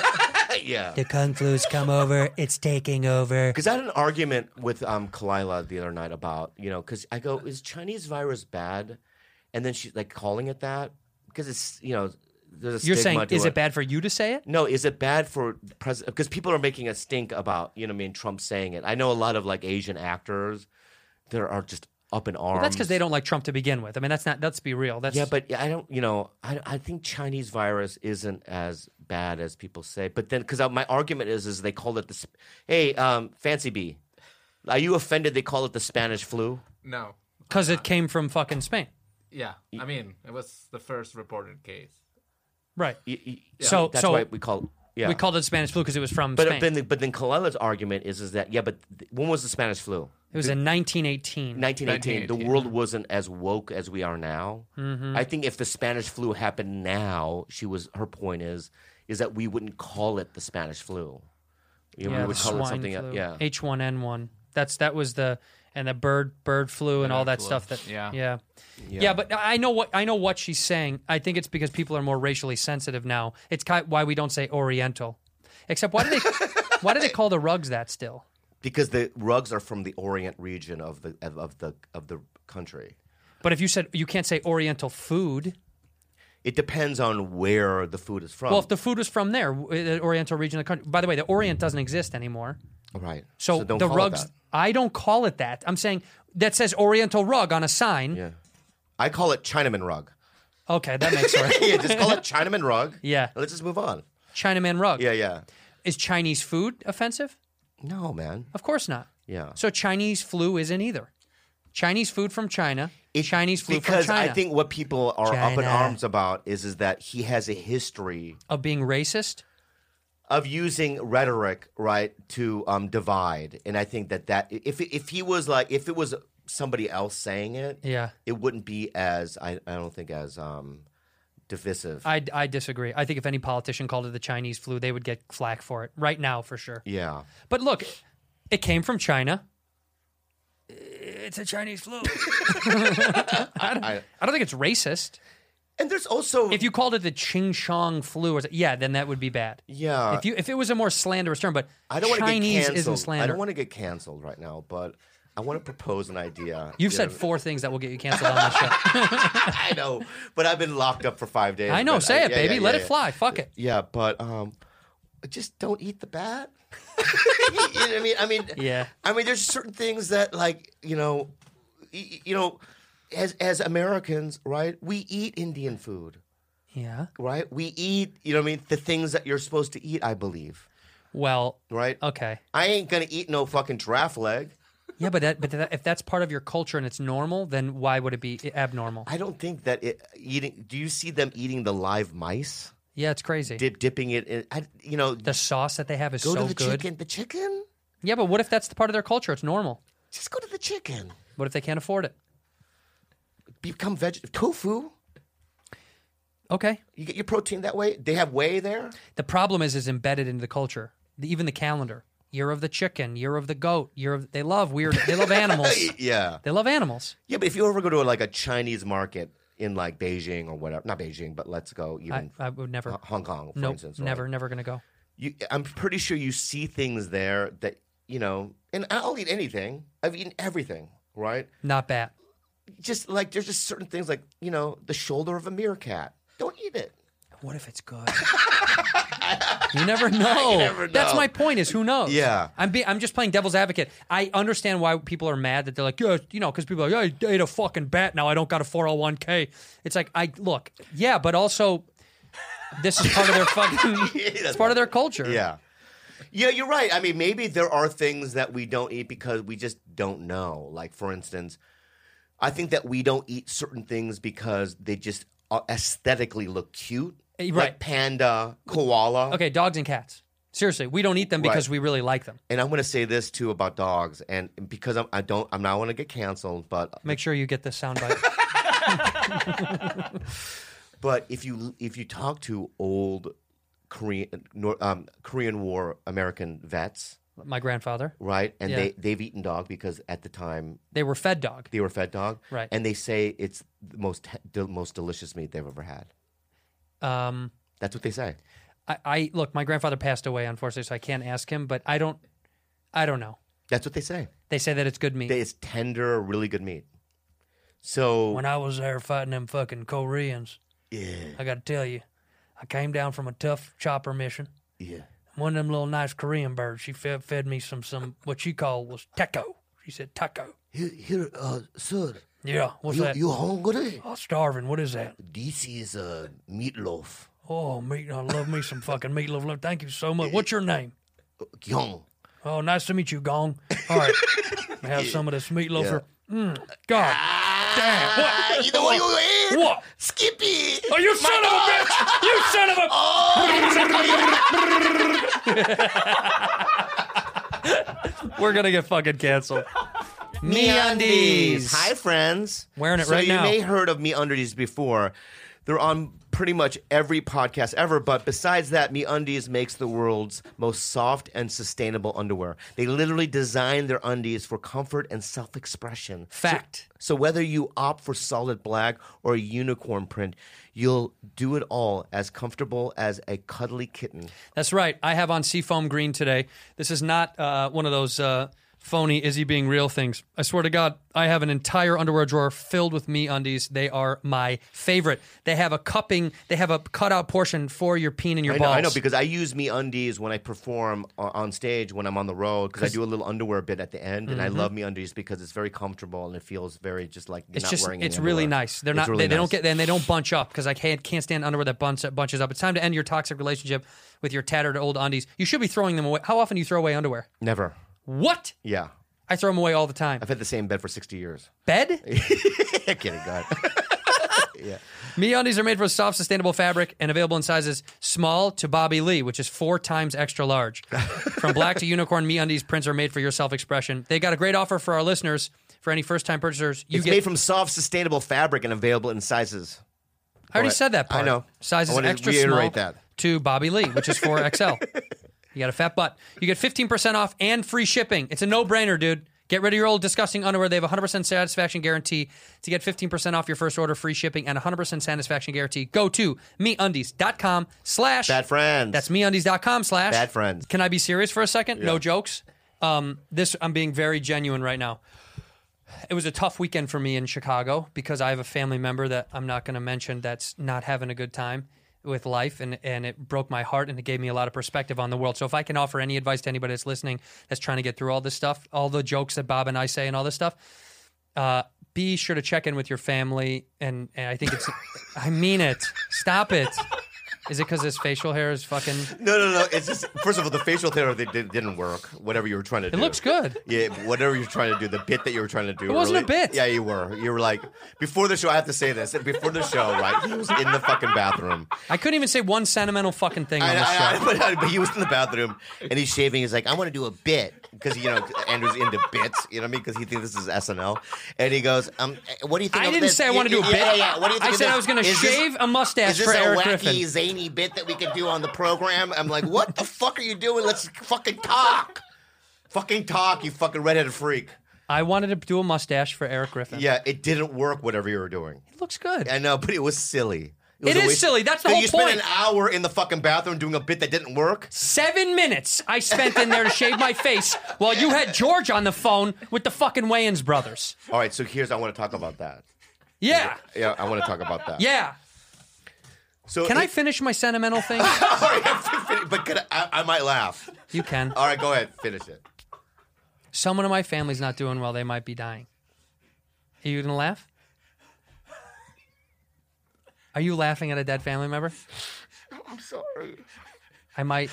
Yeah. The Kung flu's come over. It's taking over. Because I had an argument with Kalila the other night about, because I go, is Chinese virus bad? And then she's like calling it that because it's, there's a You're stigma saying, to is it bad for you to say it? No, is it bad for president? Because people are making a stink about, Trump saying it. I know a lot of like Asian actors that are just up in arms. Well, that's because they don't like Trump to begin with. I mean, that's not. Let's be real. That's Yeah, but I don't. I think Chinese virus isn't as bad as people say. But then, because my argument is they call it the. Hey, Fancy Bee, are you offended? They call it the Spanish flu. No. because it came from fucking Spain. Yeah. I mean, it was the first reported case. Right. So that's so why we call. Yeah. we called it Spanish flu because it was from But Spain. but then Kalila's argument is that when was the Spanish flu? It was in 1918. 1918. The 1918. world wasn't as woke as we are now. Mm-hmm. I think if the Spanish flu happened now, her point is that we wouldn't call it the Spanish flu. We Yeah, would the call it swine something flu. yeah. H1N1. That was the bird flu and all that flu. stuff. That Yeah. yeah. But I know what she's saying. I think it's because people are more racially sensitive now. It's why we don't say Oriental. Except why do they call the rugs that still? Because the rugs are from the Orient region of the country. But if you said you can't say Oriental food, It depends on where the food is from. well, if the food is from there, the Oriental region of the country. By the way, the Orient doesn't exist anymore. right. So, don't the call it rugs, that. I don't call it that. I'm saying that says Oriental rug on a sign. Yeah. I call it Chinaman rug. Okay, that makes sense. Yeah, just call it Chinaman rug. Yeah. Let's just move on. Chinaman rug. Yeah. Is Chinese food offensive? No, man. Of course not. Yeah. So Chinese flu isn't either. Chinese food from China. Chinese flu from because China. I think what people are up in China. arms about is that he has a history Of being racist. of using rhetoric, right, to divide. And I think that if it was somebody else saying it, Yeah. it wouldn't be as I don't think as divisive. I disagree. I think if any politician called it the Chinese flu, they would get flack for it right now for sure. Yeah. But look, it came from China. It's a Chinese flu. I don't think it's racist. And there's also If you called it the Ching Chong flu, then that would be bad. yeah. If it was a more slanderous term, but I don't want to get Chinese canceled. isn't slander. I don't want to get canceled right now, but I want to propose an idea. You've You said know? 4 things that will get you canceled on this show. I know, but I've been locked up for 5 days. I know. but Say it, yeah, baby. yeah, Let yeah, it fly. Fuck it. Yeah, but just don't eat the bat. You know what I mean? Yeah. I mean, there's certain things that, like, as Americans, right? We eat Indian food, Yeah. right? We eat, you know what I mean? The things that you're supposed to eat, I believe, Well, right? okay. I ain't gonna eat no fucking giraffe leg. Yeah, but if that's part of your culture and it's normal, then why would it be abnormal? I don't think that eating. Do you see them eating the live mice? Yeah, it's crazy. Dipping it in, The sauce that they have is go so to the good. chicken. The chicken? Yeah, but what if that's the part of their culture? It's normal. Just go to the chicken. What if they can't afford it? Become tofu. Okay. You get your protein that way. They have whey there. The problem is embedded into the culture. Even the calendar. Year of the chicken, year of the goat, they love animals. Yeah. They love animals. Yeah, but if you ever go to like a Chinese market in like Beijing or whatever, not Beijing, but let's go even I would never. Hong Kong, for Nope, instance. right? never going to go. I'm pretty sure you see things there that, and I'll eat anything. I've eaten everything, right? Not bad. Just like there's just certain things like, the shoulder of a meerkat. Don't eat it. What if it's good? You never know. never know. That's my point. Is who knows? Yeah. I'm just playing devil's advocate. I understand why people are mad that they're like, yeah, because people are like, yeah, I ate a fucking bat. Now I don't got a 401k. It's like, yeah, but also, this is part of their fucking. It's part of their culture. Yeah. Yeah, you're right. I mean, maybe there are things that we don't eat because we just don't know. Like, for instance, I think that we don't eat certain things because they just aesthetically look cute. Right. Like panda, koala. Okay, dogs and cats. Seriously, we don't eat them because we really like them. And I'm going to say this too about dogs, and because I'm not want to get canceled, but Make sure you get this soundbite. but if you talk to old Korean War American vets, My grandfather. right, and Yeah. they've eaten dog because at the time They were fed dog. they were fed dog, Right. and they say it's the most delicious meat they've ever had. That's what they say. I look, my grandfather passed away, unfortunately, so I can't ask him, but I don't know. That's what they say. They say that it's good meat. It's tender, really good meat. So When I was there fighting them fucking Koreans, yeah, I got to tell you, I came down from a tough chopper mission. yeah. One of them little nice Korean birds, she fed me some what she called was taco. She said taco. Here, sir. Yeah, what's that? You hungry? Oh, starving. What is that? This is a meatloaf. Oh, meat. I love me some fucking meatloaf. Thank you so much. What's your name? Young. Oh, nice to meet you, Gong. All right. Have some of this meatloaf. Yeah. God damn. What? You know what you ate? What? Skippy. Oh, you son of a bitch! You son of a... We're going to get fucking canceled. MeUndies. Hi, friends. Wearing it so right now. You may heard of MeUndies before. They're on pretty much every podcast ever, but besides that, MeUndies makes the world's most soft and sustainable underwear. They literally design their undies for comfort and self-expression. Fact. So whether you opt for solid black or a unicorn print, you'll do it all as comfortable as a cuddly kitten. That's right. I have on Seafoam Green today. This is not one of those phony is he being real things. I swear to God, I have an entire underwear drawer filled with MeUndies. They are my favorite. They have a cupping, they have a cutout portion for your peen and your balls. I know, because I use MeUndies when I perform on stage when I'm on the road, because I do a little underwear bit at the end, and I love MeUndies because it's very comfortable and it feels very just like you're not wearing any it's really underwear. nice. They're not really they nice. don't get and they don't bunch up because I can't stand underwear that bunches up. It's time to end your toxic relationship with your tattered old undies. You should be throwing them away. How often do you throw away underwear? Never. What? Yeah. I throw them away all the time. I've had the same bed for 60 years. Bed? Kidding, God. Yeah. MeUndies are made from soft, sustainable fabric and available in sizes small to Bobby Lee, which is 4 times extra large. From black to unicorn, MeUndies prints are made for your self-expression. They got a great offer for our listeners. For any first-time purchasers, It's made from soft, sustainable fabric and available in sizes. I already Right. said that part. I know. Sizes I wanted to extra small reiterate that. to Bobby Lee, which is 4XL. You got a fat butt. You get 15% off and free shipping. It's a no-brainer, dude. Get rid of your old disgusting underwear. They have a 100% satisfaction guarantee. To get 15% off your first order, free shipping, and 100% satisfaction guarantee, go to MeUndies.com/ Bad friends. That's MeUndies.com/ Bad friends. Can I be serious for a second? No jokes. I'm being very genuine right now. It was a tough weekend for me in Chicago because I have a family member that I'm not going to mention that's not having a good time with life, and it broke my heart, and it gave me a lot of perspective on the world. So if I can offer any advice to anybody that's listening that's trying to get through all this stuff, all the jokes that Bob and I say and all this stuff, be sure to check in with your family. And I think it's, I mean it. Stop it. Is it because his facial hair is fucking? No. It's just, first of all, the facial hair didn't work. Whatever you were trying to do. It looks good. Yeah, whatever you're trying to do, the bit that you were trying to do. It wasn't early- a bit. Yeah, you were. You were like, before the show, I have to say this. Before the show, right, he was in the fucking bathroom. I couldn't even say one sentimental fucking thing on this show. But he was in the bathroom, and he's shaving. He's like, I want to do a bit. Because, Andrew's into bits, you know what I mean? Because he thinks this is SNL. And he goes, what do you think I of didn't this? say I want to do a bit. Yeah. What do you think I of said this? I was going to Is this- shave a mustache Is this for a Eric wacky, Griffin. zany bit that we could do on the program? I'm like, what the fuck are you doing? Let's fucking talk. Fucking talk, you fucking redheaded freak. I wanted to do a mustache for Eric Griffin. Yeah, it didn't work, whatever you were doing. It looks good. I know, but it was silly. It is silly. That's the So whole you spent point. an hour in the fucking bathroom doing a bit that didn't work? 7 minutes I spent in there to shave my face while you had George on the phone with the fucking Wayans brothers. All right, so I want to talk about that. Yeah. Yeah, I want to talk about that. Yeah. So Can I finish my sentimental thing? All right, but I might laugh. You can. All right, go ahead, finish it. Someone in my family's not doing well. They might be dying. Are you going to laugh? Are you laughing at a dead family member? I'm sorry. I might.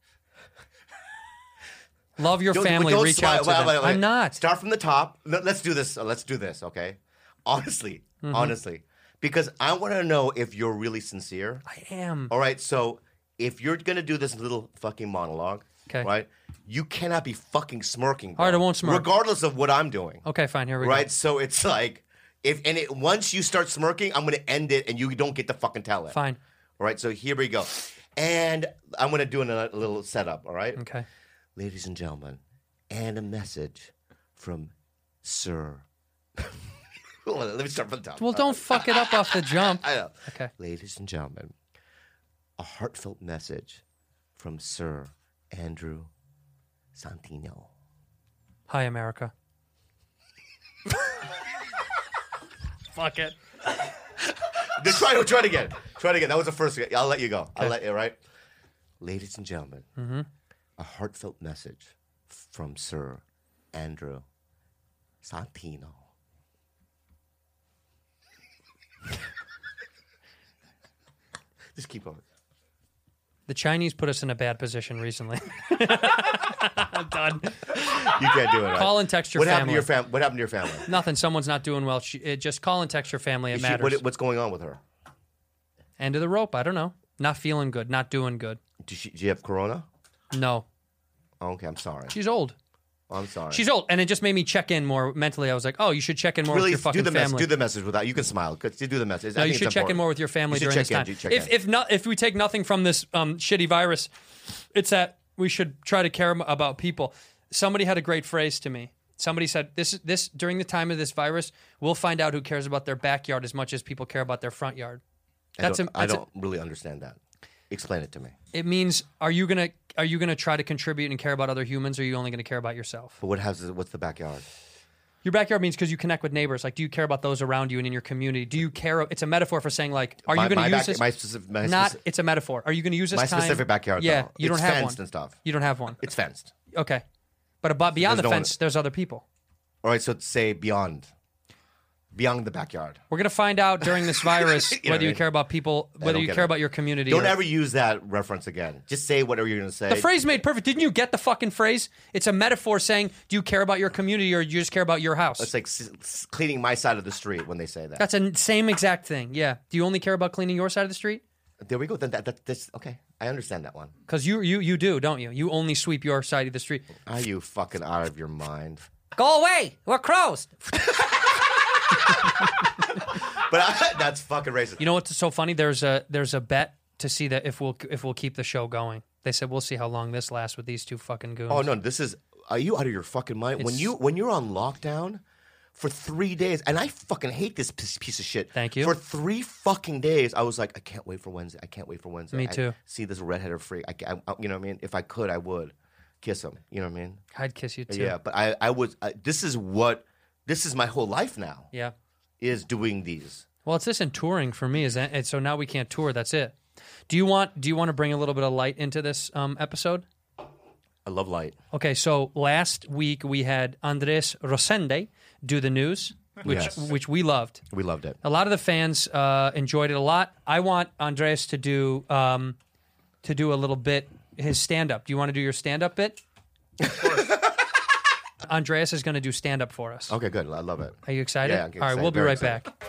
Love your Don't- family. don't Reach slide- out to wait, them. wait. I'm not. Start from the top. Let's do this. Let's do this, okay? Honestly. Mm-hmm. Honestly. Because I want to know if you're really sincere. I am. All right, so if you're going to do this little fucking monologue, Okay. right, you cannot be fucking smirking. All right, bro, I won't smirk. Regardless of what I'm doing. Okay, fine. Here we Right? go. So it's like, once you start smirking, I'm going to end it and you don't get to fucking tell it. Fine. All right, so here we go. And I'm going to do a little setup, all right? Okay. Ladies and gentlemen, and a message from Sir. Hold on, let me start from the top. Well, don't fuck it up off the jump. I know. Okay. Ladies and gentlemen, a heartfelt message from Sir Andrew Santino. Hi, America. Fuck it. Try it again. Try it again. That was the first. I'll let you go. I'll let you, right? Ladies and gentlemen, a heartfelt message from Sir Andrew Santino. Just keep going. The Chinese put us in a bad position recently. I'm done. You can't do it. Right? Call and text your what family. What happened to your family? Nothing. Someone's not doing well. Just call and text your family. It matters. What's going on with her? End of the rope. I don't know. Not feeling good. Not doing good. Do you have corona? No. Oh, okay, I'm sorry. She's old. I'm sorry. She's old, and it just made me check in more mentally. I was like, oh, you should check in more with your fucking family. Do the message without. You can smile. Do the message. No, I you think should it's check in important. more with your family You should during this check time. in, check in. If we take nothing from this shitty virus, it's that we should try to care about people. Somebody had a great phrase to me. Somebody said, "This during the time of this virus, we'll find out who cares about their backyard as much as people care about their front yard." I don't really understand that. Explain it to me. It means are you gonna try to contribute and care about other humans, or are you only gonna care about yourself? But what's the backyard? Your backyard means because you connect with neighbors. Like, do you care about those around you and in your community? Do you care? It's a metaphor for saying, like, are you going to use this? It's a metaphor. Are you going to use this my time? specific backyard? Yeah, though. you don't It's have fenced one. and stuff. You don't have one. It's fenced. Okay, but beyond the There's no fence, there's other people. All right, so say beyond the backyard. We're going to find out during this virus You know whether what I you mean? care about people, whether don't you get care it. about your community. Don't or- ever use that reference again. Just say whatever you're going to say. The phrase made perfect. Didn't you get the fucking phrase? It's a metaphor saying, do you care about your community or do you just care about your house? It's like cleaning my side of the street when they say that. That's the same exact thing. Yeah. Do you only care about cleaning your side of the street? There we go. Then that's okay. I understand that one. Because you do, don't you? You only sweep your side of the street. Are you fucking out of your mind? Go away. We're closed. But that's fucking racist. You know what's so funny? There's a bet to see that if we'll keep the show going. They said we'll see how long this lasts with these two fucking goons. Oh no, this is. Are you out of your fucking mind? When you're on lockdown for 3 days, and I fucking hate this piece of shit. Thank you. For 3 fucking days, I was like, I can't wait for Wednesday. I can't wait for Wednesday. Me too. See this redheaded freak. You know what I mean? If I could, I would kiss him. You know what I mean? I'd kiss you too. Yeah, but I was. This is my whole life now. Yeah. Is doing these. Well, it's this and touring for me. So now we can't tour. That's it. Do you want to bring a little bit of light into this episode? I love light. Okay, so last week we had Andres Rosende do the news. which we loved. We loved it. A lot of the fans enjoyed it a lot. I want Andreas to do a little bit his stand-up. Do you want to do your stand-up bit? Of course. Andreas is going to do stand-up for us. Okay, good. I love it. Are you excited? Yeah, I'm All right, excited. we'll be Very right excited. back.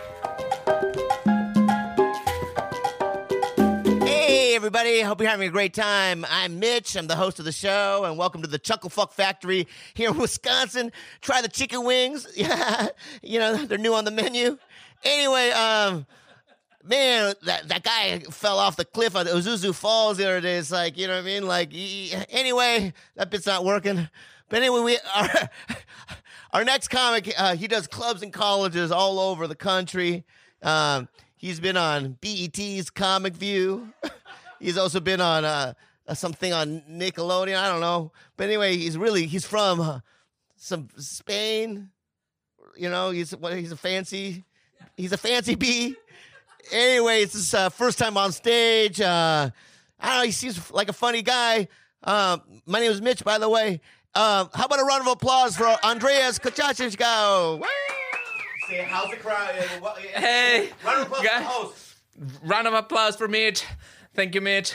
Hey, everybody. Hope you're having a great time. I'm Mitch. I'm the host of the show, and welcome to the Chuckle Fuck Factory here in Wisconsin. Try the chicken wings. Yeah, they're new on the menu. Anyway, man, that guy fell off the cliff at Ozuzu Falls the other day. It's like, you know what I mean? Like, anyway, that bit's not working. But anyway, our next comic, he does clubs and colleges all over the country. He's been on BET's Comic View. He's also been on something on Nickelodeon. I don't know. But anyway, he's from some Spain. He's a fancy bee. Anyway, it's his first time on stage. I don't know. He seems like a funny guy. My name is Mitch, by the way. How about a round of applause for Andreas Kochachishko? Say, how's the crowd? Hey, Round of applause for guys. the host. Round of applause for Mitch. Thank you, Mitch.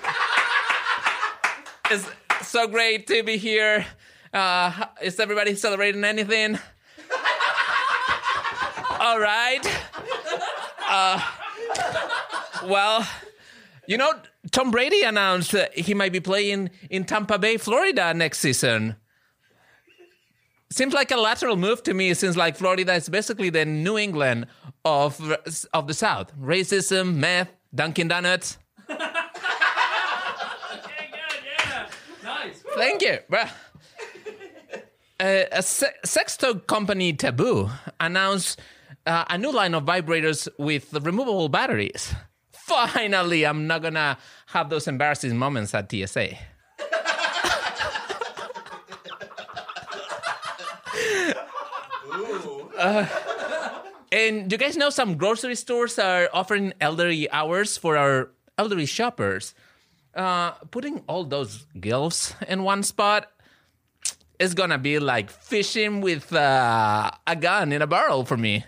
It's so great to be here. Is everybody celebrating anything? All right. Well, Tom Brady announced he might be playing in Tampa Bay, Florida next season. Seems like a lateral move to me, since like Florida is basically the New England of the South. Racism, meth, Dunkin' Donuts. Okay, good, yeah. Nice. Thank you. Well, a sex toy company, Taboo, announced a new line of vibrators with removable batteries. Finally, I'm not gonna have those embarrassing moments at TSA. And you guys know some grocery stores are offering elderly hours for our elderly shoppers. Putting all those gilfs in one spot is gonna be like fishing with a gun in a barrel for me.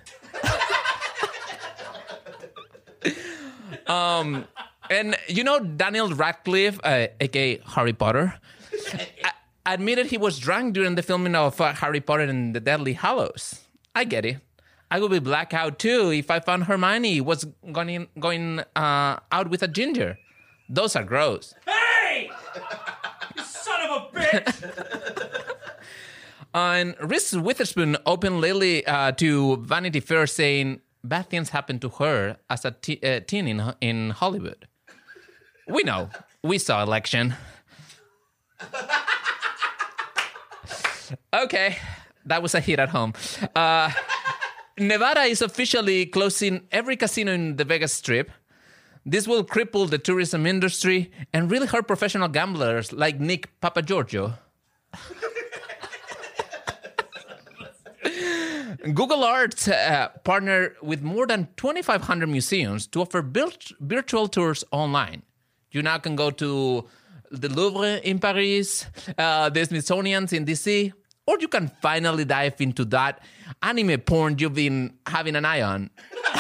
And Daniel Radcliffe, aka Harry Potter, admitted he was drunk during the filming of Harry Potter and the Deathly Hallows. I get it. I would be blackout too if I found Hermione was going out with a ginger. Those are gross. Hey! You son of a bitch! And Reese Witherspoon opened lately to Vanity Fair saying bad things happened to her as a teen in Hollywood. We know. We saw Election. Okay. That was a hit at home. Nevada is officially closing every casino in the Vegas Strip. This will cripple the tourism industry and really hurt professional gamblers like Nick Papagiorgio. Google Arts partnered with more than 2,500 museums to offer virtual tours online. You now can go to the Louvre in Paris, the Smithsonian's in DC, or you can finally dive into that anime porn you've been having an eye on.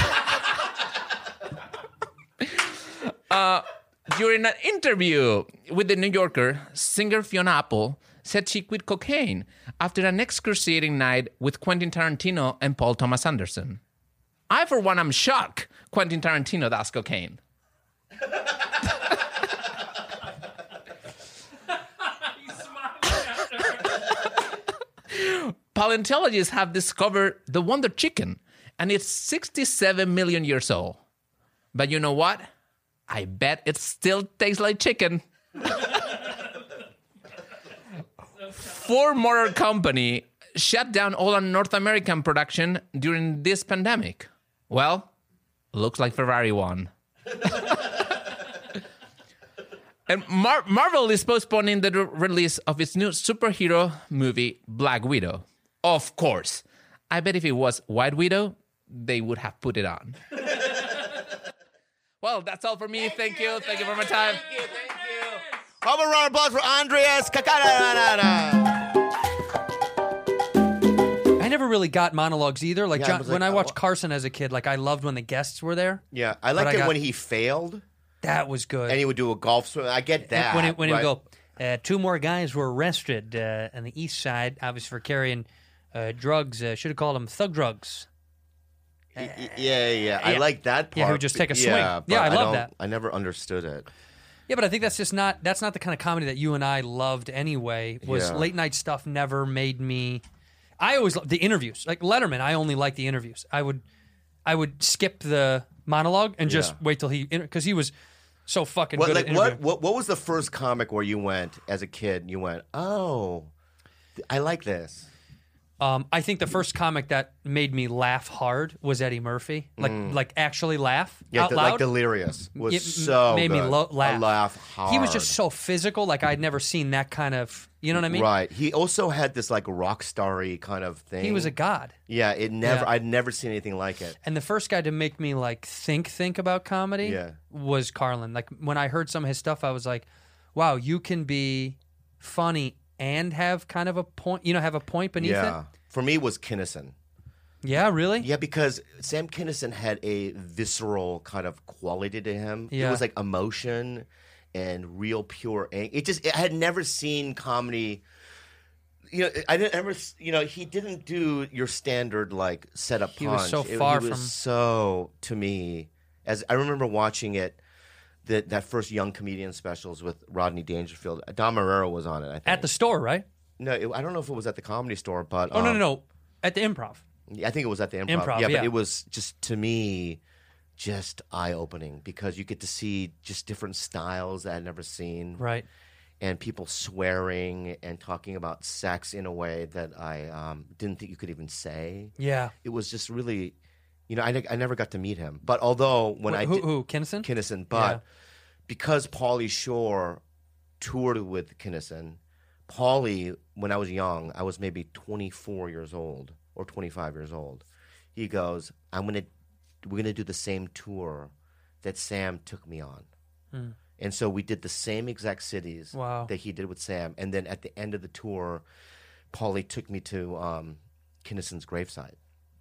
During an interview with The New Yorker, singer Fiona Apple said she quit cocaine after an excruciating night with Quentin Tarantino and Paul Thomas Anderson. I, for one, am shocked Quentin Tarantino does cocaine. Paleontologists have discovered the Wonder Chicken, and it's 67 million years old. But you know what? I bet it still tastes like chicken. Ford Motor Company shut down all our North American production during this pandemic. Well, looks like Ferrari won. And Marvel is postponing the release of its new superhero movie, Black Widow. Of course. I bet if it was White Widow, they would have put it on. Well, that's all for me. Thank you. Thank you for my time. Thank you. How about a round of applause for Andreas Kakara? I never really got monologues either. Like, Yeah, I John, was when like, I watched oh. Carson as a kid, like I loved when the guests were there. Yeah, I But liked I it got- when he failed That was good. and he would do a golf swim. I get that. when he would right? go, 2 more guys were arrested on the east side, obviously for carrying drugs. Should have called them thug drugs. Yeah. I like that part. Yeah, he would just take a swing. Yeah, Yeah, I but love don't- that. I never understood it. Yeah, but I think that's not the kind of comedy that you and I loved anyway. Was Yeah. late night stuff never made me. I always loved the interviews. Like Letterman, I only liked the interviews. I would skip the monologue and just Yeah. wait till because he was so fucking What, good like, at interviewing. what was the first comic where you went as a kid? You went, oh, I like this. I think the first comic that made me laugh hard was Eddie Murphy. Like actually laugh Yeah, out loud. like Delirious was It so made me good. laugh. I laugh hard. He was just so physical. Like I'd never seen that kind of. You know what I mean? Right. He also had this like rock starry kind of thing. He was a god. Yeah. It never. Yeah. I'd never seen anything like it. And the first guy to make me like think about comedy Yeah. was Carlin. Like when I heard some of his stuff, I was like, wow, you can be funny and have kind of a point, have a point beneath Yeah. it. For me, it was Kinison. Yeah, really? Yeah, because Sam Kinison had a visceral kind of quality to him. It Yeah. was like emotion and real pure anger. I had never seen comedy. I didn't ever. He didn't do your standard like setup. He was punch. so He far was from- so to me. As I remember watching it, that first Young Comedian specials with Rodney Dangerfield. Don Marrero was on it. I think. At the store, right? No, I don't know if it was at the Comedy Store, but Oh, no. At the Improv. I think it was at the Improv. Improv, yeah, yeah. but it was just to me, just eye opening because you get to see just different styles that I'd never seen, Right. and people swearing and talking about sex in a way that I didn't think you could even say. Yeah. It was just really, I never got to meet him. But although when I did Who? Kinnison? Kinnison, but Yeah. because Pauly Shore toured with Kinnison, Pauly, when I was young, I was maybe 24 years old or 25 years old. He goes, we're gonna do the same tour that Sam took me on. And so we did the same exact cities Wow. that he did with Sam. And then at the end of the tour, Pauly took me to Kinnison's gravesite.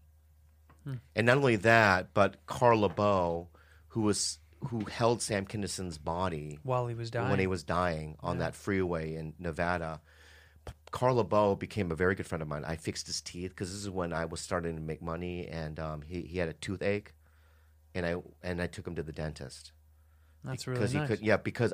And not only that, but Carl LeBeau, who held Sam Kinnison's body While he was dying. when he was dying on that freeway in Nevada. Carl LeBeau became a very good friend of mine. I fixed his teeth because this is when I was starting to make money, and he had a toothache, and I took him to the dentist That's really because nice. he could. Yeah,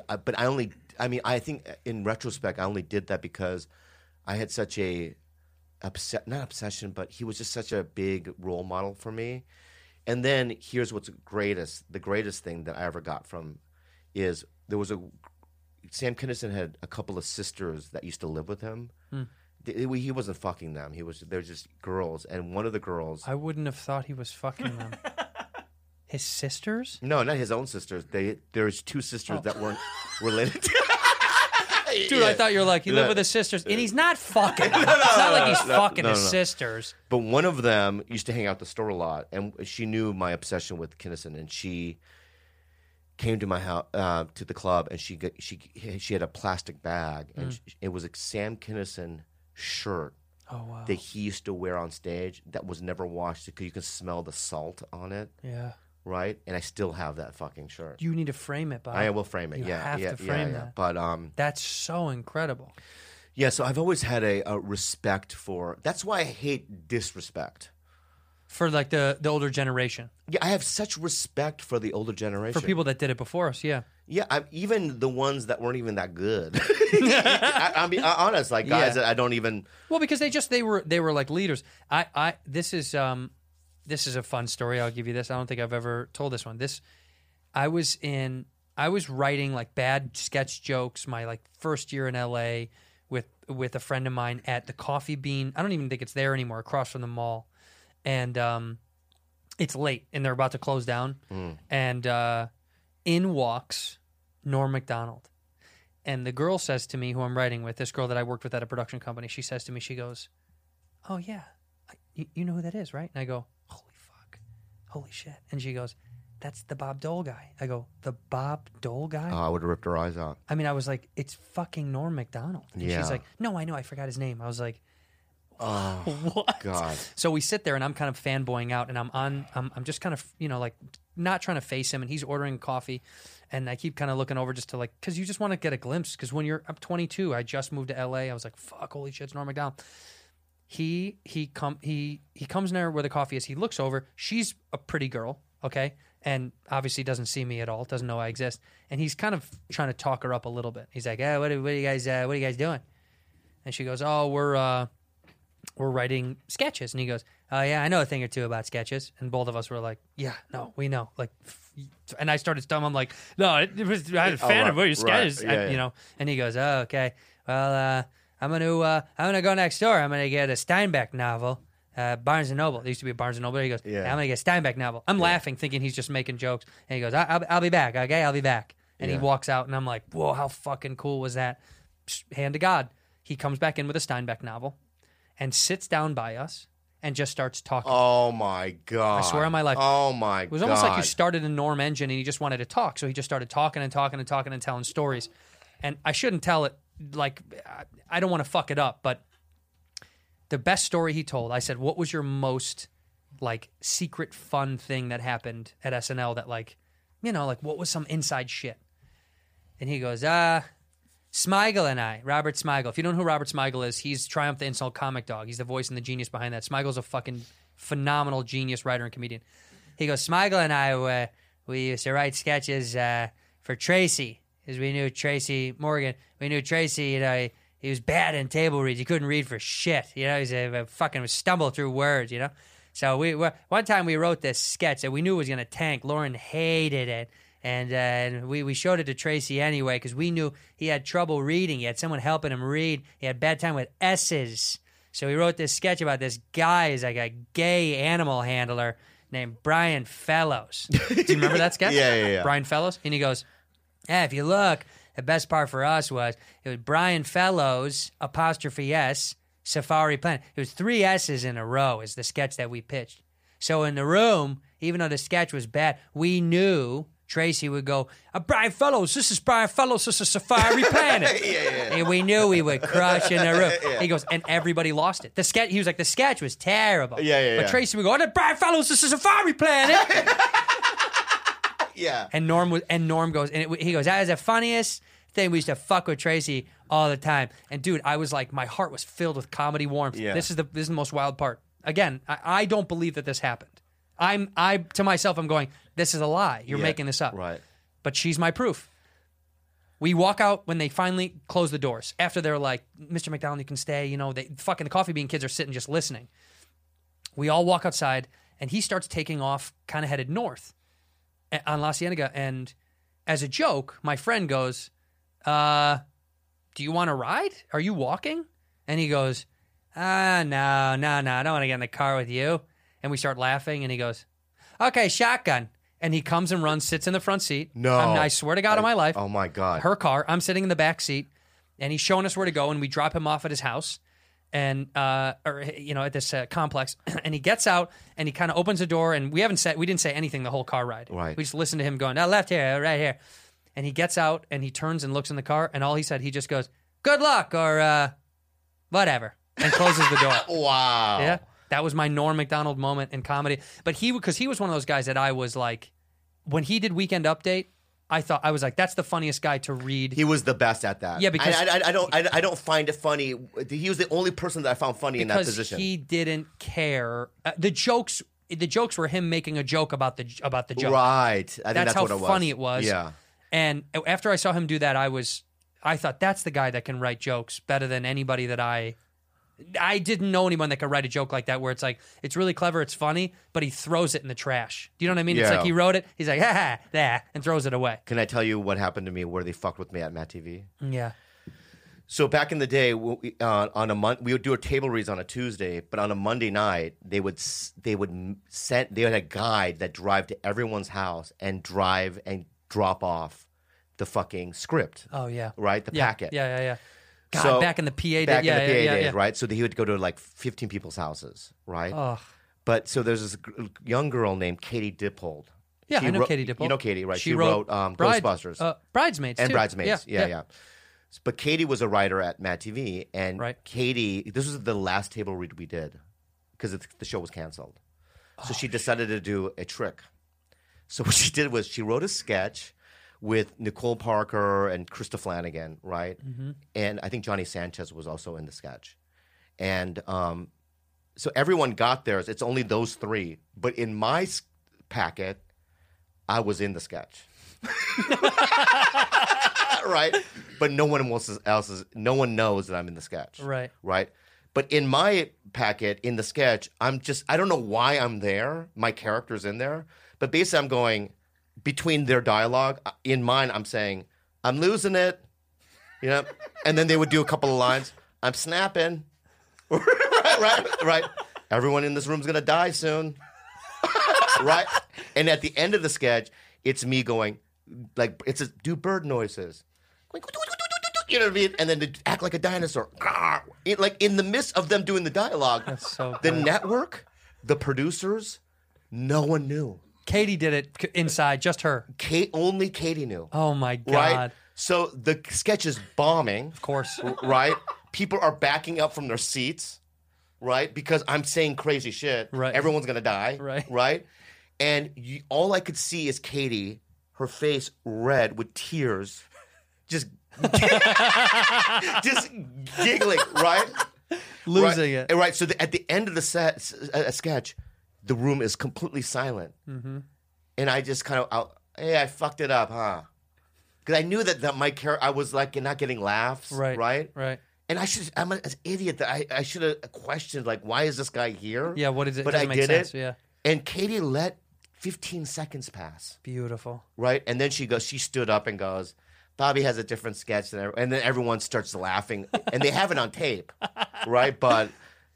I think in retrospect, I only did that because I had such a not obsession, but he was just such a big role model for me. And then here's what's the greatest thing that I ever got from is there was Sam Kinison had a couple of sisters that used to live with him. He wasn't fucking them. They're just girls, and one of the girls. I wouldn't have thought he was fucking them. His sisters? No, not his own sisters. There's 2 sisters that weren't related. Dude, I thought you were like, he lived with his sisters, and he's not fucking them. It's not like he's fucking his sisters. But one of them used to hang out at the store a lot, and she knew my obsession with Kinnison, and she came to my house to the club, and she had a plastic bag, and it was a Sam Kinnison shirt Oh, wow. that he used to wear on stage that was never washed because you can smell the salt on it, Yeah. right? And I still have that fucking shirt. You need to frame it, Bob. I will frame it. You yeah, have yeah, to frame yeah. that. But That's so incredible. yeah, so I've always had a respect for. That's why I hate disrespect. For like the older generation. Yeah, I have such respect for the older generation. For people that did it before us, yeah. Yeah, even the ones that weren't even that good. I'm being honest, like guys Yeah. that I don't even. Well, because they were like leaders. This is a fun story. I'll give you this. I don't think I've ever told this one. I was writing like bad sketch jokes my like first year in LA with a friend of mine at the Coffee Bean. I don't even think it's there anymore, across from the mall. And it's late and they're about to close down. And in walks Norm Macdonald. And the girl says to me, who I'm writing with, this girl that I worked with at a production company, she says to me, she goes, "Oh, yeah, you know who that is, right?" And I go, "Holy fuck. Holy shit." And she goes, "That's the Bob Dole guy." I go, "The Bob Dole guy?" I would have ripped her eyes out. I mean, I was like, "It's fucking Norm Macdonald." And Yeah. she's like, "No, I know. I forgot his name." I was like, what? God. So we sit there, and I'm kind of fanboying out, and I'm just kind of, like not trying to face him, and he's ordering coffee, and I keep kind of looking over just to because you just want to get a glimpse, because when I'm 22, I just moved to LA, I was like, fuck, holy shit, it's Norm Macdonald. He comes near where the coffee is. He looks over. She's a pretty girl, okay, and obviously doesn't see me at all. Doesn't know I exist. And he's kind of trying to talk her up a little bit. He's like, what are you guys doing? And she goes, oh, we're writing sketches. And he goes, oh yeah, I know a thing or two about sketches. And both of us were like, yeah, no, we know. And I started stumbling. I'm like, no, I had a fan of your sketches, Yeah. And he goes, oh, okay, well, I'm gonna go next door. I'm gonna get a Steinbeck novel, Barnes and Noble. There used to be a Barnes and Noble. He goes, Yeah. I'm gonna get a Steinbeck novel. I'm laughing, thinking he's just making jokes. And he goes, I'll be back. Okay, I'll be back. And he Yeah. walks out, and I'm like, whoa, how fucking cool was that? Hand to God. He comes back in with a Steinbeck novel, and sits down by us, and just starts talking. Oh my God. I swear on my life. Oh my God. It was almost like you started a Norm engine, and he just wanted to talk. So he just started talking and talking and talking and telling stories. And I shouldn't tell it. I don't want to fuck it up, but the best story he told, I said, what was your most secret fun thing that happened at SNL that what was some inside shit? And he goes, Smigel and I, Robert Smigel. If you don't know who Robert Smigel is, he's Triumph the Insult Comic Dog. He's the voice and the genius behind that. Smigel's a fucking phenomenal genius writer and comedian. He goes, Smigel and I, we used to write sketches for Tracy, because we knew Tracy Morgan. We knew Tracy, he was bad in table reads. He couldn't read for shit. He's a fucking stumble through words, So one time we wrote this sketch that we knew was going to tank. Lauren hated it. And we showed it to Tracy anyway, because we knew he had trouble reading. He had someone helping him read. He had bad time with S's. So we wrote this sketch about this guy who's like a gay animal handler named Brian Fellows. Do you remember that sketch? Yeah. Brian Fellows? And he goes, if you look, the best part for us was Brian Fellows, 'S, Safari Planet. It was 3 S's in a row is the sketch that we pitched. So in the room, even though the sketch was bad, we knew Tracy would go, Brian Fellows, this is Brian Fellows, this is Safari Planet. And we knew we would crush in the room. He goes, and everybody lost it. He was like, the sketch was terrible. But Tracy would go, Brian Fellows, this is Safari Planet. Yeah. And Norm goes, he goes, that is the funniest thing. We used to fuck with Tracy all the time. And dude, I was like, my heart was filled with comedy warmth. Yeah. This is the most wild part. Again, I don't believe that this happened. To myself, I'm going, this is a lie. You're making this up. Right. But she's my proof. We walk out when they finally close the doors. After they're like, Mr. McDonald, you can stay. The Coffee Bean kids are sitting just listening. We all walk outside, and he starts taking off, kind of headed north on La Cienega. And as a joke, my friend goes, do you want to ride? Are you walking? And he goes, no, I don't want to get in the car with you. And we start laughing, and he goes, okay, shotgun. And he comes and runs, sits in the front seat. No. I swear to God on my life. Oh my God. Her car. I'm sitting in the back seat, and he's showing us where to go, and we drop him off at his house, and at this complex. And he gets out, and he kind of opens the door, and we didn't say anything the whole car ride. Right. We just listened to him going, left here, right here. And he gets out, and he turns and looks in the car, and all he said, he just goes, good luck, or whatever, and closes the door. Wow. Yeah. That was my Norm Macdonald moment in comedy. But because he was one of those guys that I was like, when he did Weekend Update, I was like, that's the funniest guy to read. He was the best at that. Yeah, because I don't find it funny. He was the only person that I found funny in that position. He didn't care. The jokes were him making a joke about the joke. Right. I think that's how what it was. funny it was. Yeah. And after I saw him do that, I thought that's the guy that can write jokes better than anybody that I didn't know anyone that could write a joke like that, where it's like, it's really clever, it's funny, but he throws it in the trash. Do you know what I mean? It's Yeah. like he wrote it, he's like, ha ha, and throws it away. Can I tell you what happened to me where they fucked with me at Matt TV? Yeah. So back in the day, on a we would do a table reads on a Tuesday, but on a Monday night they had a guide that drive to everyone's house and drop off the fucking script. Oh, yeah. Right? The packet. Yeah. God, So- back in the PA days. Back in the PA days, yeah. right? So he would go to like 15 people's houses, right? Oh. But so there's this young girl named Katie Dippold. Yeah, She I know wrote- Katie Dippold. You know Katie, right? She wrote Ghostbusters Bridesmaids, and too. Bridesmaids. Yeah. But Katie was a writer at Mad TV, and Right. Katie, this was the last table read we did because the show was canceled. So she decided to do a trick. So what she did was she wrote a sketch with Nicole Parker and Krista Flanagan, right? And I think Johnny Sanchez was also in the sketch. And so everyone got theirs. It's only those three. But in my packet, I was in the sketch. Right? But no one no one knows that I'm in the sketch. Right. Right? But in my packet, in the sketch, I don't know why I'm there. My character's in there. But basically I'm going between their dialogue. In mine, I'm saying, I'm losing it. You know? And then they would do a couple of lines. I'm snapping. right. Everyone in this room's going to die soon. Right? And at the end of the sketch, it's me going, like, do bird noises. You know what I mean? And then to act like a dinosaur. Like in the midst of them doing the dialogue, That's so the good. network, the producers, no one knew. Katie did it inside, just her. Only Katie knew. Oh my God. Right? So the sketch is bombing. Of course. Right? People are backing up from their seats, right? Because I'm saying crazy shit. Right. Everyone's going to die. Right. Right? And all I could see is Katie, her face red with tears, just giggling, right? Losing right. it. Right. So at the end of the sketch, the room is completely silent. Mm-hmm. And I just kind of, hey, I fucked it up, huh? Because I knew that my character, I was like not getting laughs. Right. Right. And I'm an idiot that I should have questioned, like, why is this guy here? Yeah, what is it? But Doesn't I make did sense. it. Yeah. And Katie let 15 seconds pass. Beautiful. Right. And then she stood up and goes, Bobby has a different sketch than and then everyone starts laughing. And they have it on tape. Right. But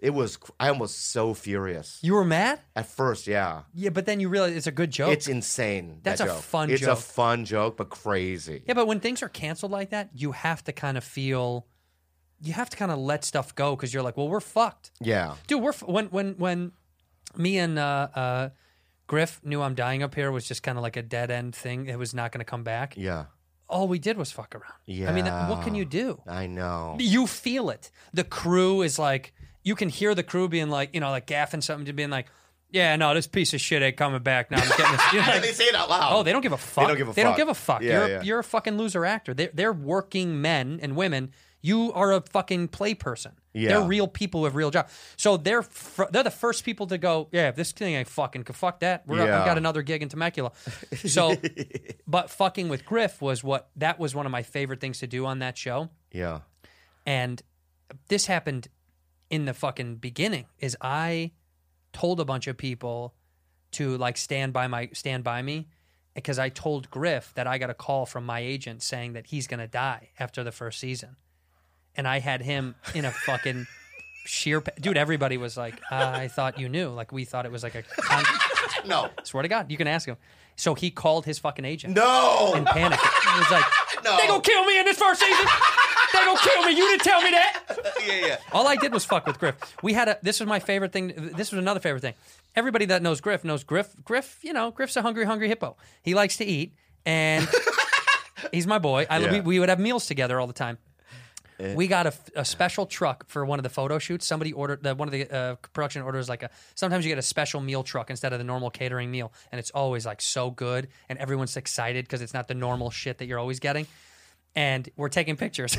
I was so furious. You were mad? At first, yeah. Yeah, but then you realize it's a good joke. It's insane. That's that a joke. fun It's joke. a fun joke, but crazy. Yeah, but when things are canceled like that, you have to kind of feel, you have to kind of let stuff go because you're like, well, we're fucked. Yeah. Dude, when me and Griff knew I'm dying up here was just kind of like a dead end thing. It was not going to come back. Yeah. All we did was fuck around. Yeah. I mean, what can you do? I know. You feel it. The crew is like, you can hear the crew being like, like gaffing something to being like, yeah, no, this piece of shit ain't coming back now. I'm getting this. You know, And they say it out loud. oh, they don't give a fuck. They don't give a fuck. Yeah, You're a fucking loser actor. They're working men and women. You are a fucking play person. Yeah. They're real people with real jobs. So they're the first people to go, yeah, if this thing ain't fucking, fuck that. I've got another gig in Temecula. So, but fucking with Griff was one of my favorite things to do on that show. Yeah. And this happened in the fucking beginning is I told a bunch of people to like stand by me because I told Griff that I got a call from my agent saying that he's going to die after the first season. And I had him in a fucking dude, everybody was like, I thought you knew. Like we thought it was like a No. swear to God, you can ask him. So he called his fucking agent. No. And panicked. He was like, No. they gonna kill me in this first season. They gonna kill me. You didn't tell me that. Yeah. All I did was fuck with Griff. This was my favorite thing. This was another favorite thing. Everybody that knows Griff knows Griff. Griff, Griff's a hungry hippo. He likes to eat, and he's my boy. We would have meals together all the time. We got a special truck for one of the photo shoots. Somebody ordered one of the production orders sometimes you get a special meal truck instead of the normal catering meal, and it's always like so good, and everyone's excited because it's not the normal shit that you're always getting. And we're taking pictures.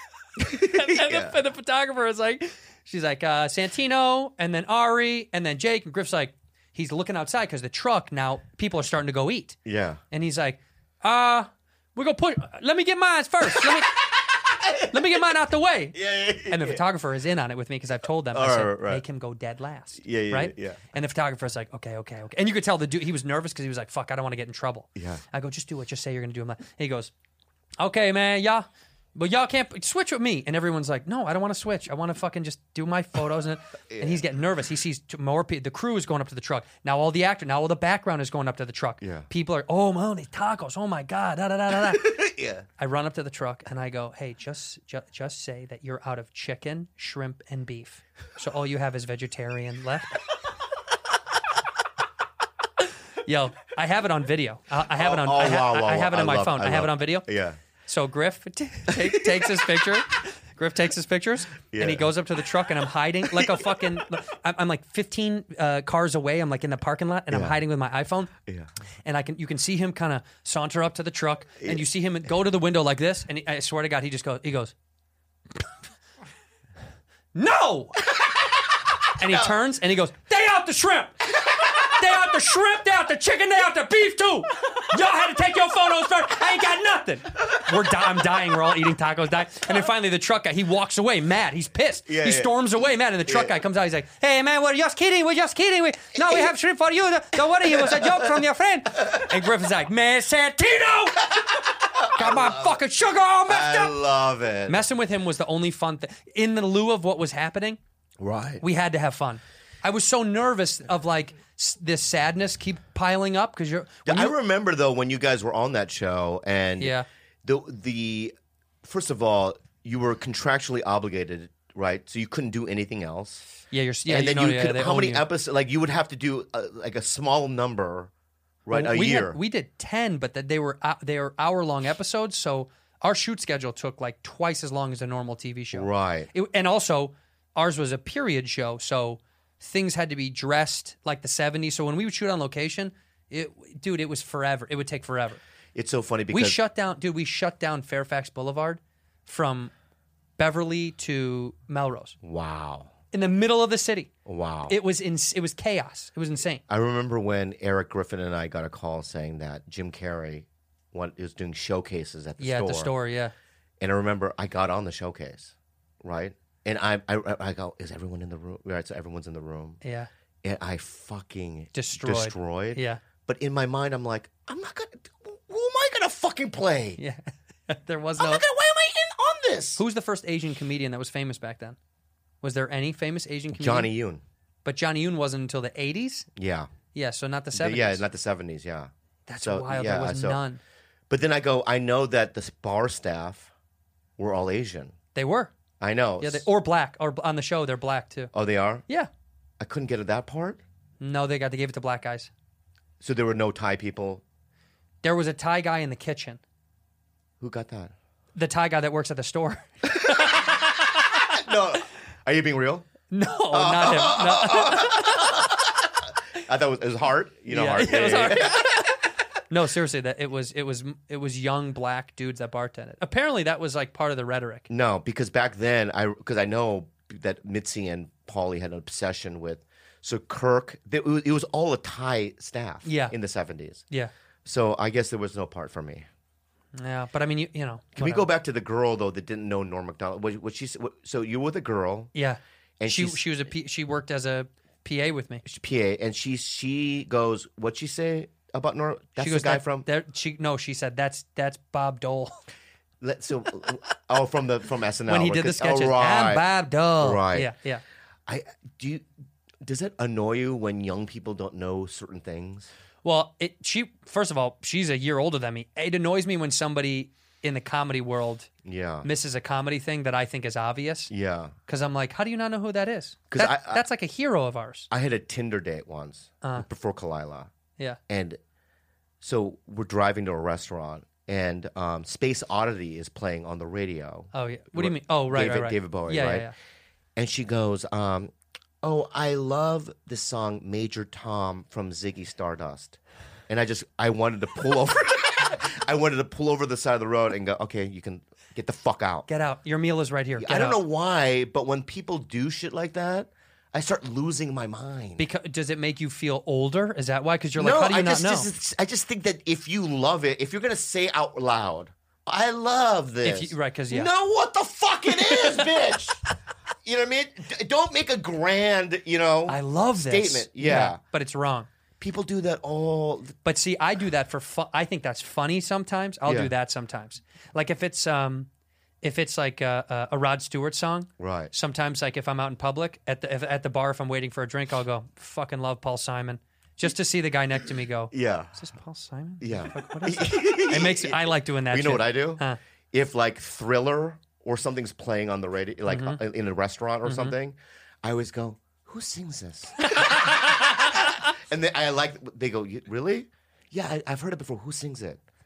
And the photographer is like, she's like, Santino, and then Ari, and then Jake, and Griff's like, he's looking outside because the truck now, people are starting to go eat. Yeah. And he's like, we're going to put, let me get mine first. Let me get mine out the way. Yeah. And the photographer is in on it with me because I've told them, I said, right. make him go dead last. Yeah. Right? Yeah. And the photographer's like, okay. And you could tell the dude, he was nervous because he was like, fuck, I don't want to get in trouble. Yeah. I go, just do it. Just say you're going to do it. And he goes, okay, man, yeah. But y'all can't switch with me. And everyone's like, no, I don't want to switch. I want to fucking just do my photos. And he's getting nervous. He sees more people. The crew is going up to the truck. Now all the background is going up to the truck. Yeah. People are, oh, man, these tacos. Oh, my God. Da, da, da, da, da. Yeah. I run up to the truck and I go, hey, just say that you're out of chicken, shrimp, and beef. So all you have is vegetarian left. Yo, I have it on video. I have it on. Oh, wow. I have it on my phone. I have love it on video. Yeah. So Griff takes his picture. Griff takes his pictures, and he goes up to the truck, and I'm hiding like a fucking. I'm like 15 cars away. I'm like in the parking lot, and I'm hiding with my iPhone. Yeah. And you can see him kind of saunter up to the truck, and you see him go to the window like this, and I swear to God, he goes, no! And he turns, and he goes, they out the shrimp! They out the shrimp, they out the chicken, they out the beef too. Y'all had to take your photos first. I ain't got nothing. I'm dying. We're all eating tacos, dying. And then finally the truck guy, he walks away mad. He's pissed. He storms away mad. And the truck guy comes out. He's like, hey, man, we're just kidding. We have shrimp for you. Don't worry. It was a joke from your friend. And Griffin's like, man, Santino. Got my fucking sugar all messed up. I love it. Messing with him was the only fun thing. In the lieu of what was happening, Right. we had to have fun. I was so nervous of like this sadness keep piling up because I remember though when you guys were on that show and the first of all you were contractually obligated, right? So you couldn't do anything else. Yeah, and then you could how many episodes? Like you would have to do like a small number, right? A year. We did 10, but they were hour-long episodes, so our shoot schedule took like twice as long as a normal TV show. Right. And also ours was a period show, so things had to be dressed like the 70s. So when we would shoot on location, it was forever. It would take forever. It's so funny because we shut down Fairfax Boulevard from Beverly to Melrose. Wow. In the middle of the city. Wow. It was chaos. It was insane. I remember when Eric Griffin and I got a call saying that Jim Carrey was doing showcases at the store. Yeah, at the store, yeah. And I remember I got on the showcase, right? And I go, is everyone in the room? Right, so everyone's in the room. Yeah. And I fucking destroyed. Yeah. But in my mind, I'm like, who am I gonna fucking play? Yeah. There was why am I in on this? Who's the first Asian comedian that was famous back then? Was there any famous Asian comedian? Johnny Yoon. But Johnny Yoon wasn't until the 80s? Yeah. Yeah, so not the 70s. Yeah, not the 70s, yeah. That's wild. There was none. But then I know that the bar staff were all Asian. They were. I know. Yeah, or black. Or on the show, they're black too. Oh, they are? Yeah. I couldn't get to that part? No, they gave it to black guys. So there were no Thai people? There was a Thai guy in the kitchen. Who got that? The Thai guy that works at the store. No. Are you being real? No, not him. No. I thought it was Hart. You know Hart. Yeah, it was Hart. No, seriously, that it was young black dudes that bartended. Apparently, that was like part of the rhetoric. No, because back then, because I know that Mitzi and Paulie had an obsession with. So Kirk, it was all a Thai staff. Yeah. In the 70s. Yeah. So I guess there was no part for me. Yeah, but I mean, you know. Can we go back to the girl though that didn't know Norm Macdonald? So you were with a girl. Yeah. And she worked as a PA with me. PA, and she goes, what'd she say about Norm? That's the guy from. She said that's Bob Dole. From SNL when he did the sketches. Oh, right. I'm Bob Dole. Right. Yeah. Does it annoy you when young people don't know certain things? Well, first of all, she's a year older than me. It annoys me when somebody in the comedy world misses a comedy thing that I think is obvious. Yeah. Because I'm like, how do you not know who that is? That's like a hero of ours. I had a Tinder date once before Kalila. Yeah. And so we're driving to a restaurant, and Space Oddity is playing on the radio. Oh, yeah. What do you mean? Oh, right, right. David Bowie, yeah, right? Yeah. And she goes, oh, I love the song Major Tom from Ziggy Stardust. And I wanted to pull over. I wanted to pull over the side of the road and go, okay, you can get the fuck out. Get out. Your meal is right here. I don't know why, but when people do shit like that, I start losing my mind. Because does it make you feel older? Is that why? Because you're like, how do you not know? I just think that if you love it, if you're going to say out loud, I love this. Right, because know what the fuck it is, bitch. You know what I mean? Don't make a grand, I love this statement. Yeah. But it's wrong. People do that all. But see, I do that for fun. I think that's funny sometimes. I'll do that sometimes. Like if it's like a Rod Stewart song. Right. Sometimes, like if I'm out in public at the bar, if I'm waiting for a drink, I'll go, fucking love Paul Simon. Just to see the guy next to me go, yeah. Is this Paul Simon? Yeah. What is it? I like doing that. You know what I do? Huh. If like Thriller or something's playing on the radio, like in a restaurant or something, I always go, who sings this? And they go, really? Yeah, I've heard it before. Who sings it?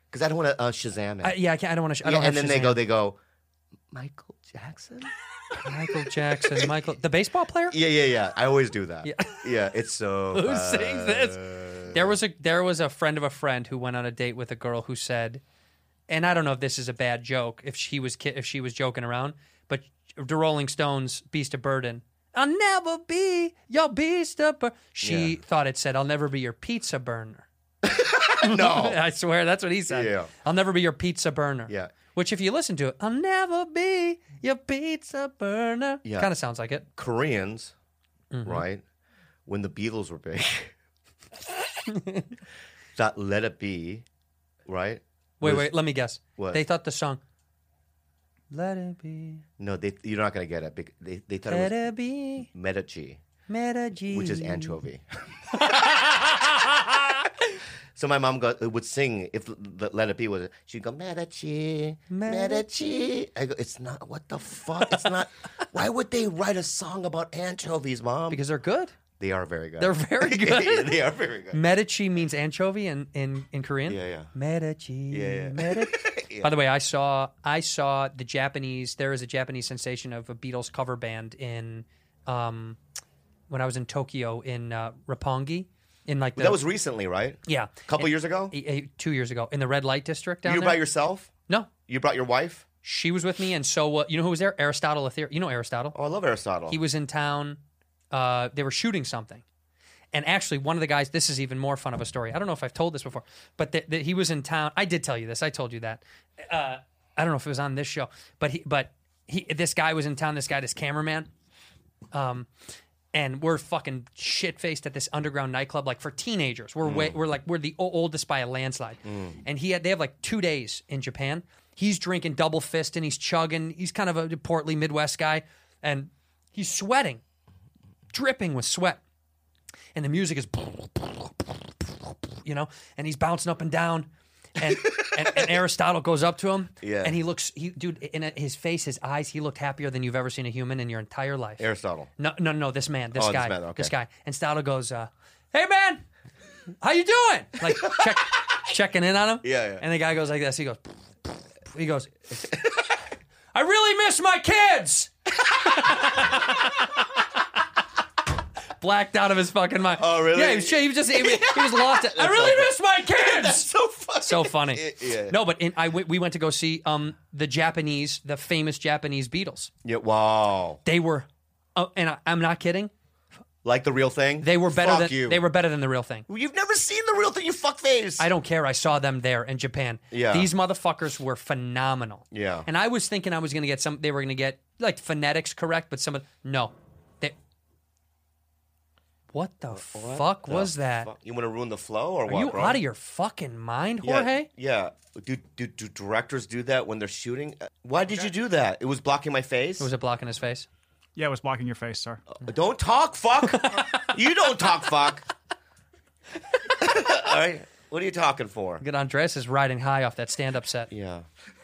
because I don't want to Shazam it. Yeah, I can't. I don't want to. I Yeah, don't have and then Shazam. they go, Michael Jackson. Michael Jackson, the baseball player. Yeah. I always do that. Yeah. Yeah, it's so. Who sings this? There was a friend of a friend who went on a date with a girl who said, and I don't know if this is a bad joke, if she was joking around, but the Rolling Stones' "Beast of Burden." I'll never be your beast of burden. She thought it said, "I'll never be your pizza burner." No. I swear that's what he said. Yeah. I'll never be your pizza burner. Yeah. Which, if you listen to it, I'll never be your pizza burner. Yeah. Kind of sounds like it. Koreans, Mm-hmm. right? When the Beatles were big, that "Let It Be," right? Wait, let me guess. What? They thought the song, "Let it be, No, you're not gonna get it. They thought let it was it be, Medici, Medici." which is anchovy. So my mom would sing if "Let It Be" was. She'd go Medici, Medici. I go, it's not. What the fuck? It's not. Why would they write a song about anchovies, Mom? Because they're good. they are very good. They're very good. They are very good. Medici means anchovy in Korean. Yeah. Medici. Yeah. Medici. By the way, I saw the Japanese. There is a Japanese sensation of a Beatles cover band in when I was in Tokyo in Roppongi. In like That was recently, right? yeah, A couple years ago. 2 years ago in the red light district down You were there. by yourself? No, You brought your wife? she was with me, and so you know who was there? Aristotle Ethereum. You know Aristotle. Oh, I love Aristotle. He was in town. They were shooting something. And actually, one of the guys, this is even more fun of a story. I don't know if I've told this before, but he was in town. I did tell you this. I told you that. I don't know if it was on this show, but this guy was in town, this cameraman. And we're fucking shit-faced at this underground nightclub, like for teenagers. We're the oldest by a landslide. And they have like 2 days in Japan. He's drinking double fist and he's chugging. He's kind of a portly Midwest guy. And he's sweating, dripping with sweat. And the music is, and he's bouncing up and down. And Aristotle goes up to him. Yeah. And in his face, his eyes, he looked happier than you've ever seen a human in your entire life. Aristotle. No, this man, Oh, this man, okay. And Stouter goes, "Hey man, how you doing?" Like checking in on him. Yeah. And the guy goes like this. He goes, "I really miss my kids." Blacked out of his fucking mind. Oh, really? Yeah, he was lost. I really miss my kids. That's so funny. So funny. Yeah. No, but we went to go see the famous Japanese Beatles. Yeah, wow. They were, and I'm not kidding. Like the real thing? They were better Fuck than you. they were better than the real thing. You've never seen the real thing, you fuckface. I don't care. I saw them there in Japan. Yeah. These motherfuckers were phenomenal. Yeah. And I was thinking I was going to get they were going to get like phonetics correct, but no. What the fuck was that? You want to ruin the flow or Are what, you bro? out of your fucking mind, Yeah, Jorge? Yeah. Do directors do that when they're shooting? Why did you do that? It was blocking my face? Was it blocking his face? Yeah, it was blocking your face, sir. Don't talk, fuck. You don't talk, fuck. All right. What are you talking for? Good. Andres is riding high off that stand-up set. Yeah.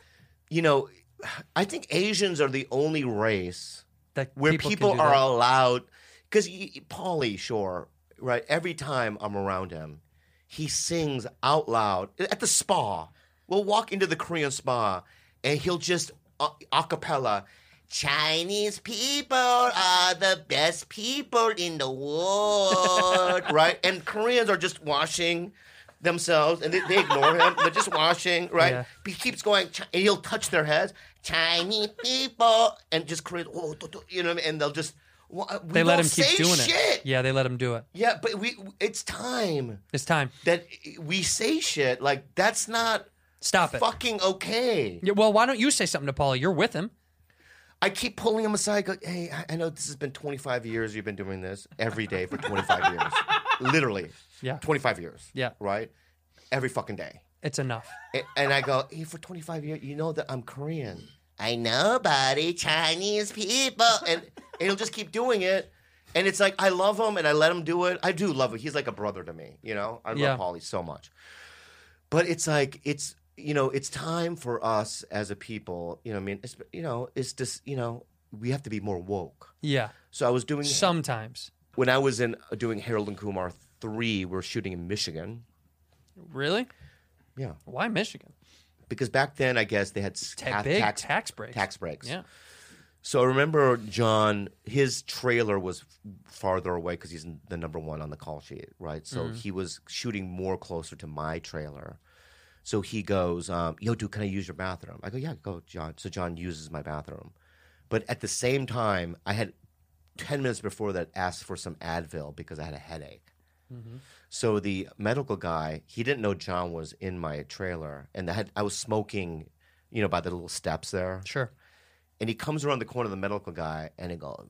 I think Asians are the only race That where can people do are that. allowed. Because Paulie Shore, right? Every time I'm around him, he sings out loud at the spa. We'll walk into the Korean spa, and he'll just a cappella. Chinese people are the best people in the world, right? And Koreans are just washing themselves, and they ignore him. They're just washing, right? Yeah. He keeps going, and he'll touch their heads. Chinese people, and just Koreans, and they'll just. They let him keep doing shit. it. Yeah, they let him do it. Yeah, but it's time It's time. that we say shit. Like, that's not Stop it. fucking okay. Yeah, well, why don't you say something to Paulie? You're with him. I keep pulling him aside. Go, hey, I know this has been 25 years. You've been doing this every day for 25 years. Literally. Yeah. 25 years. Yeah. Right? Every fucking day. It's enough. And I go, hey, for 25 years, you know that I'm Korean. I know, buddy. Chinese people. And he'll just keep doing it. And it's like, I love him and I let him do it. I do love him. He's like a brother to me. I love Yeah. Paulie so much. But it's like, it's time for us as a people, it's just, we have to be more woke. Yeah. So I was doing, Sometimes. when I was doing Harold and Kumar 3, we're shooting in Michigan. Really? Yeah. Why Michigan? Because back then, I guess they had Big tax breaks. Tax breaks. Yeah. So I remember John, his trailer was farther away because he's the number one on the call sheet, right? So he was shooting more closer to my trailer. So he goes, yo, dude, can I use your bathroom? I go, yeah, go, John. So John uses my bathroom. But at the same time, I had 10 minutes before that asked for some Advil because I had a headache. So the medical guy, he didn't know John was in my trailer. And I was smoking, by the little steps there. Sure. And he comes around the corner of the medical guy and he goes,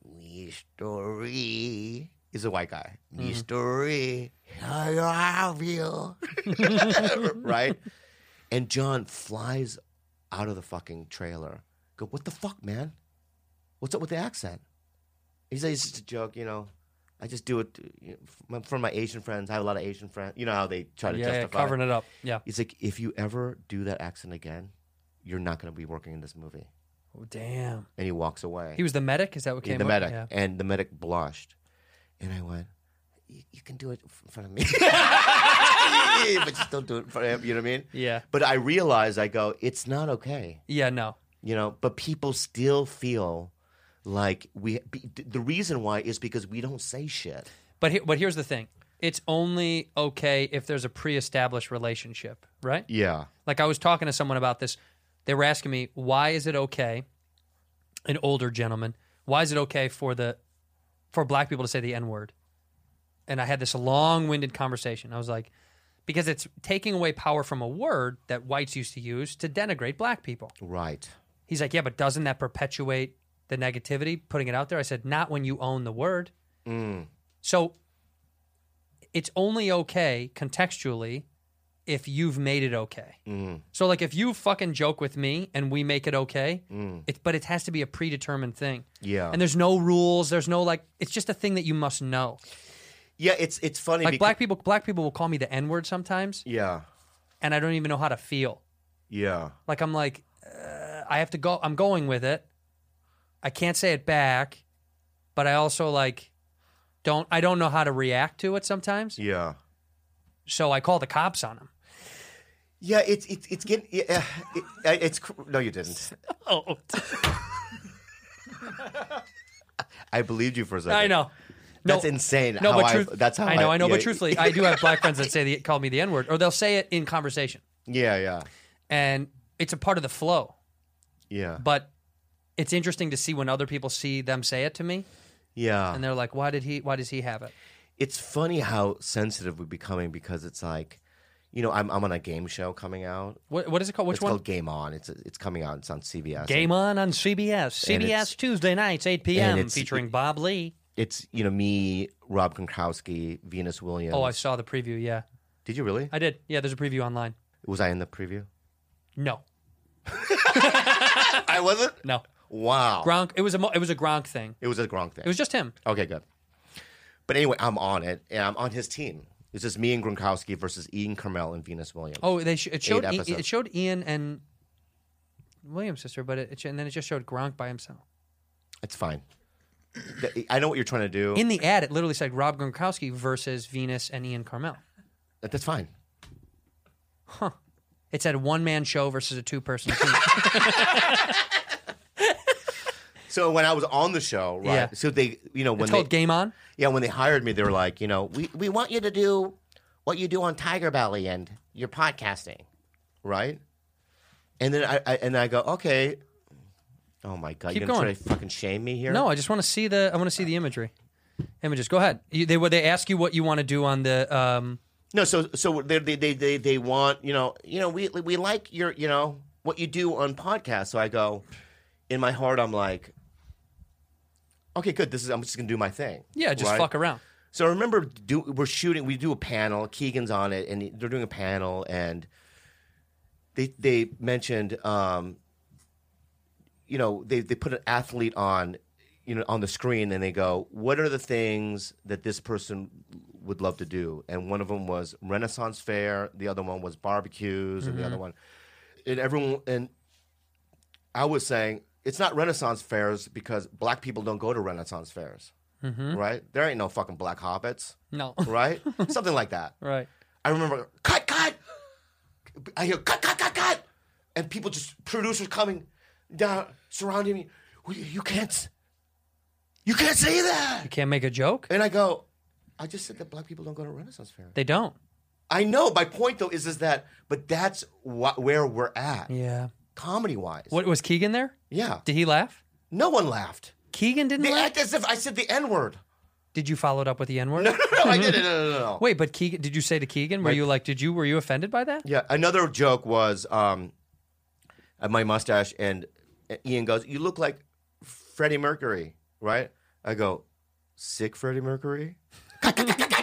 Mystery. He's a white guy. Mystery. I love you. Right? And John flies out of the fucking trailer. Go, what the fuck, man? What's up with the accent? He says, it's just a joke, I just do it for my Asian friends. I have a lot of Asian friends. You know how they try to justify covering it up. Yeah. He's like, if you ever do that accent again, you're not going to be working in this movie. Oh, damn. And he walks away. He was the medic? Is that what came the up? medic. Yeah. And the medic blushed. And I went, you can do it in front of me. But just don't do it in front of him. You know what I mean? Yeah. But I realized, I go, it's not okay. Yeah, no. But people still feel like the reason why is because we don't say shit. But here's the thing. It's only okay if there's a pre-established relationship, right? Yeah. Like I was talking to someone about this. They were asking me, why is it okay, an older gentleman, why is it okay for black people to say the N-word? And I had this long-winded conversation. I was like, because it's taking away power from a word that whites used to use to denigrate black people. Right. He's like, yeah, but doesn't that perpetuate the negativity, putting it out there? I said, not when you own the word. So it's only okay contextually if you've made it okay. So like if you fucking joke with me and we make it okay, but it has to be a predetermined thing. Yeah. And there's no rules. There's no it's just a thing that you must know. Yeah, it's funny. Like black people will call me the N-word sometimes. Yeah. And I don't even know how to feel. Yeah. Like I'm like, I have to go. I'm going with it. I can't say it back, but I also I don't know how to react to it sometimes. Yeah. So I call the cops on them. Yeah, it's getting. It's no, you didn't. Oh, I believed you for a second. I know. That's insane. No, how but that's how I know. yeah, But truthfully, I do have black friends that call me the N-word, or they'll say it in conversation, Yeah. and it's a part of the flow. Yeah. But it's interesting to see when other people see them say it to me, Yeah. and they're like, "Why does he have it?" It's funny how sensitive we're becoming because it's like, I'm on a game show coming out. What is it called? Which It's one? called Game On. It's coming out. It's on CBS. Game On CBS. And CBS it's- Tuesday nights, 8 and p.m. it's- featuring Bob Lee. It's me, Rob Gronkowski, Venus Williams. Oh, I saw the preview. Yeah, Did you really? I did. Yeah, there's a preview online. Was I in the preview? No, I wasn't. no. Wow. Gronk. It was a Gronk thing. It was a Gronk thing. It was just him. Okay, good. But anyway, I'm on it, and I'm on his team. It's just me and Gronkowski versus Ian Carmel and Venus Williams. Oh, it showed episodes. it showed Ian and Williams' sister, but and then it just showed Gronk by himself. It's fine. I know what you're trying to do. In the ad, it literally said Rob Gronkowski versus Venus and Ian Carmel. That's fine. Huh. It said a one-man show versus a two-person team. So when I was on the show, right? Yeah. So they, when It's called Game On? Yeah, when they hired me, they were like, we want you to do what you do on Tiger Belly and your podcasting, right? And then I go, okay. Oh my God, Keep you're gonna going. try to fucking shame me here? No, I just want to see the imagery. Images. Go ahead. They ask you what you want to do on the No, so they want, we like your, what you do on podcasts. So I go, in my heart, I'm like, okay, good. I'm just gonna do my thing. yeah, just right? fuck around. So I remember we do a panel. Keegan's on it, and they're doing a panel, and they mentioned, they put an athlete on, on the screen, and they go, what are the things that this person would love to do? And one of them was Renaissance Fair. The other one was barbecues, and the other one, and I was saying it's not Renaissance fairs because black people don't go to Renaissance fairs. Right? There ain't no fucking black hobbits. No. Right? Something like that. Right. I remember, cut! I hear cut, and people producers coming down, surrounding me. You can't say that. You can't make a joke? And I go, I just said that black people don't go to Renaissance Fair. They don't. I know. My point though is that, but that's where we're at. Yeah. Comedy wise. What, was Keegan there? Yeah. Did he laugh? No one laughed. Keegan didn't They laugh? act as if I said the N word. Did you follow it up with the N-word? No, I didn't. No. Wait, but Keegan, did you say to Keegan? Were you like, were you offended by that? Yeah. Another joke was my mustache, and Ian goes, "You look like Freddie Mercury, right?" I go, "Sick Freddie Mercury." Cut!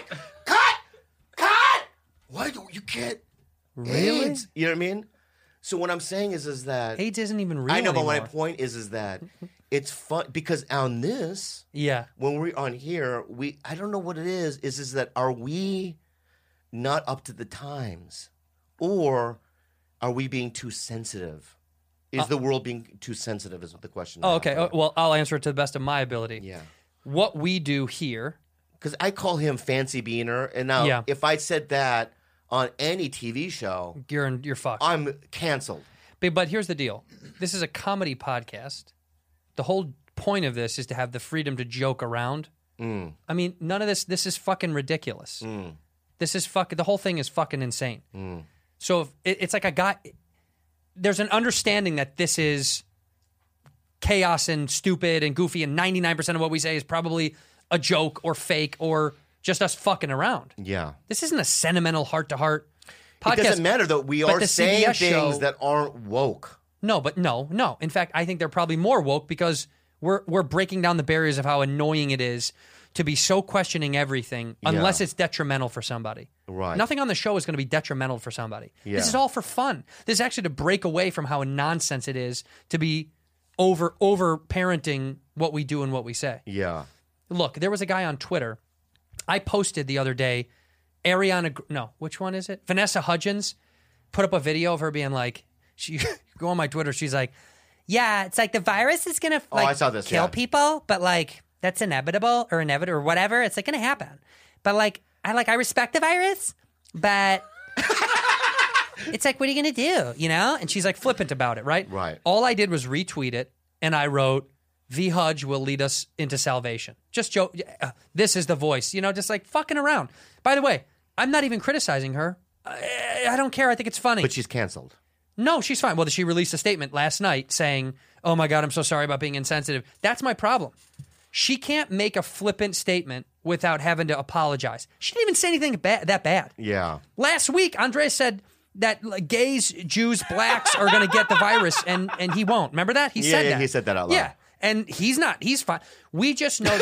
What? You can't. Really? AIDS. You know what I mean? So what I'm saying is that AIDS isn't even real I know, anymore. but my point is that it's fun because on this, Yeah. when we're on here, I don't know what it is that are we not up to the times, or are we being too sensitive? Is the world being too sensitive? Is what the question. Oh, okay. Well, I'll answer it to the best of my ability. Yeah. What we do here. Because I call him Fancy Beaner, and now if I said that on any TV show, You're fucked. I'm canceled. But here's the deal. This is a comedy podcast. The whole point of this is to have the freedom to joke around. I mean, none of this is fucking ridiculous. This is the whole thing is fucking insane. So if it's like a guy, there's an understanding that this is chaos and stupid and goofy, and 99% of what we say is probably a joke or fake or just us fucking around. Yeah. This isn't a sentimental heart-to-heart podcast. It doesn't matter, though. We But are the saying CBS things show- that aren't woke. No. In fact, I think they're probably more woke because we're breaking down the barriers of how annoying it is to be so questioning everything unless it's detrimental for somebody. Right. Nothing on the show is going to be detrimental for somebody. Yeah. This is all for fun. This is actually to break away from how nonsense it is to be over parenting what we do and what we say. Yeah. Look, there was a guy on Twitter. I posted the other day, which one is it? Vanessa Hudgens put up a video of her being like, she go on my Twitter, she's like, yeah, it's like the virus is going to I saw this, kill yeah. people, but like that's inevitable or whatever. It's like going to happen. But like I respect the virus, but it's like, what are you going to do? You know? And she's like flippant about it, right? Right. All I did was retweet it, and I wrote, V. Hudge will lead us into salvation. Just joke. This is the voice, just like fucking around. By the way, I'm not even criticizing her. I don't care. I think it's funny. But she's canceled. No, she's fine. Well, she released a statement last night saying, oh my God, I'm so sorry about being insensitive. That's my problem. She can't make a flippant statement without having to apologize. She didn't even say anything that bad. Yeah. Last week, Andres said that like, gays, Jews, blacks are going to get the virus, and he won't. Remember that? He said that. He said that out loud. Yeah. And he's not. He's fine. We just know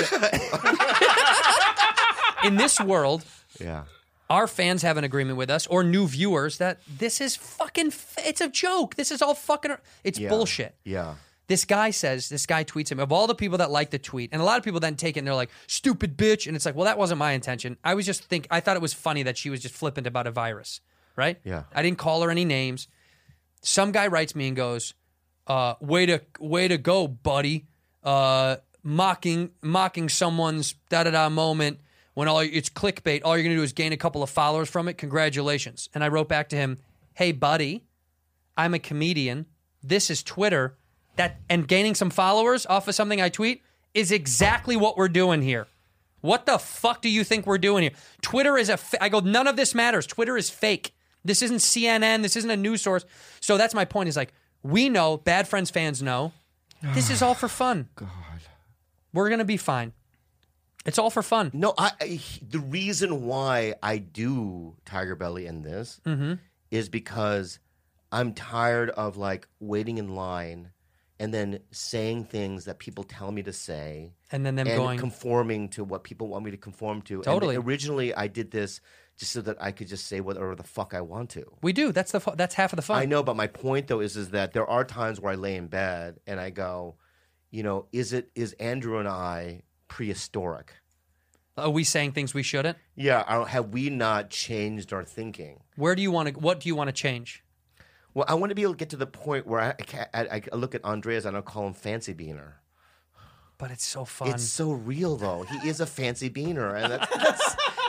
that in this world, Yeah. our fans have an agreement with us, or new viewers, that this is fucking, it's a joke. This is all fucking, it's bullshit. Yeah. This guy tweets him, of all the people that like the tweet, and a lot of people then take it and they're like, stupid bitch. And it's like, well, that wasn't my intention. I thought it was funny that she was just flippant about a virus, right? Yeah. I didn't call her any names. Some guy writes me and goes, way to go, buddy. Mocking someone's da-da-da moment when it's clickbait. All you're going to do is gain a couple of followers from it. Congratulations. And I wrote back to him, hey, buddy, I'm a comedian. This is Twitter. And gaining some followers off of something I tweet is exactly what we're doing here. What the fuck do you think we're doing here? Twitter is I go, none of this matters. Twitter is fake. This isn't CNN. This isn't a news source. So that's my point, is like, we know, Bad Friends fans know, this is all for fun. God. We're going to be fine. It's all for fun. No, the reason why I do Tiger Belly in this is because I'm tired of like waiting in line and then saying things that people tell me to say. And then conforming to what people want me to conform to. Totally. And originally I did this just so that I could just say whatever the fuck I want to. We do. That's half of the fun. I know, but my point though is that there are times where I lay in bed and I go, is Andrew and I prehistoric? Are we saying things we shouldn't? Yeah. Have we not changed our thinking? What do you want to change? Well, I want to be able to get to the point where I look at Andreas and I call him Fancy Beaner. But it's so fun. It's so real, though. He is a fancy beaner, and that's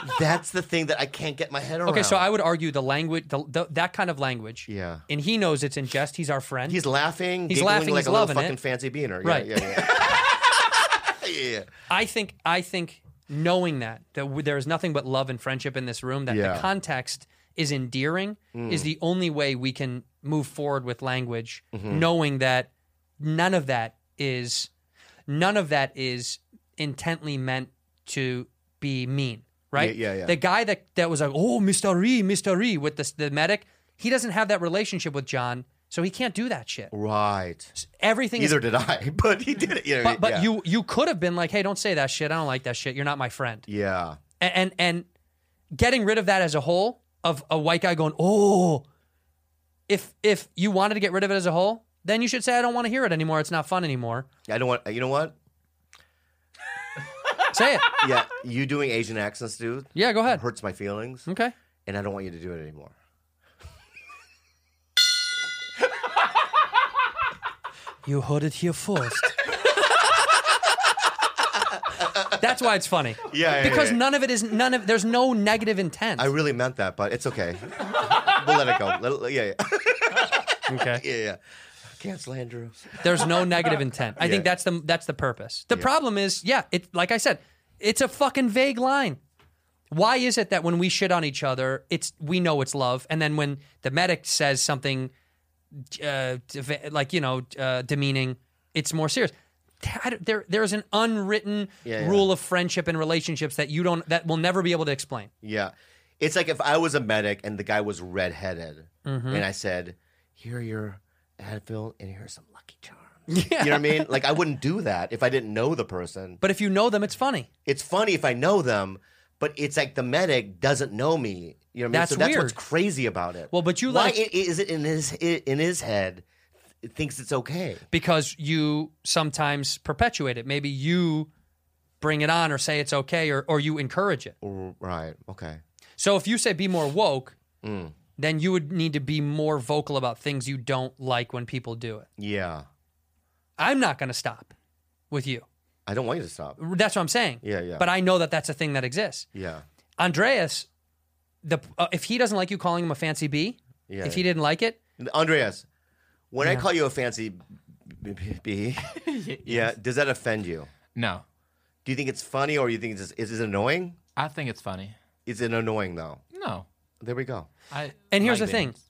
That's the thing that I can't get my head around. Okay, so I would argue the language, that kind of language. Yeah. And he knows it's in jest. He's our friend. He's laughing. He's giggling laughing, like he's a little loving fucking it. fancy beaner. Right. Yeah. I think knowing that there is nothing but love and friendship in this room, that Yeah. the context is endearing, is the only way we can move forward with language, knowing that none of that is intently meant to be mean, right? Yeah. The guy that was like, oh, Mr. E with the medic, he doesn't have that relationship with John, so he can't do that shit. Right. Everything Neither is. did I, but he did it. You know, But yeah. you could have been like, hey, don't say that shit. I don't like that shit. You're not my friend. Yeah. And getting rid of that as a whole, of a white guy going, oh, if you wanted to get rid of it as a whole, then you should say, I don't want to hear it anymore. It's not fun anymore. I don't want. You know what? Say it. Yeah, you doing Asian accents, dude, Yeah, go ahead. hurts my feelings, Okay. and I don't want you to do it anymore. You heard it here first. That's why it's funny. Yeah, Because there's no negative intent. I really meant that, but it's okay. We'll let it go. Yeah. Okay. Yeah. Cancel Andrews. There's no negative intent. I think that's the purpose. The problem is, it like I said, it's a fucking vague line. Why is it that when we shit on each other, we know it's love, and then when the medic says something demeaning, it's more serious? There's an unwritten rule of friendship and relationships that will never be able to explain. Yeah. It's like if I was a medic and the guy was redheaded, and I said, "Here are your Advil, and here's some Lucky Charms." Yeah. You know what I mean? Like, I wouldn't do that if I didn't know the person. But if you know them, it's funny. It's funny if I know them, but it's like the medic doesn't know me. You know what I mean? That's So that's weird. what's crazy about it. Well, but you Why like- is it in his head? It thinks it's okay. Because you sometimes perpetuate it. Maybe you bring it on or say it's okay, or you encourage it. Right. Okay. So if you say be more woke, then you would need to be more vocal about things you don't like when people do it. Yeah. I'm not going to stop with you. I don't want you to stop. That's what I'm saying. Yeah. But I know that that's a thing that exists. Yeah. Andreas, if he doesn't like you calling him a fancy bee, if he didn't like it, Andreas, when I call you a fancy bee, does that offend you? No, Do you think it's funny, or you think is it annoying? I think it's funny. Is it annoying though? No, There we go. And here's like the thing. names.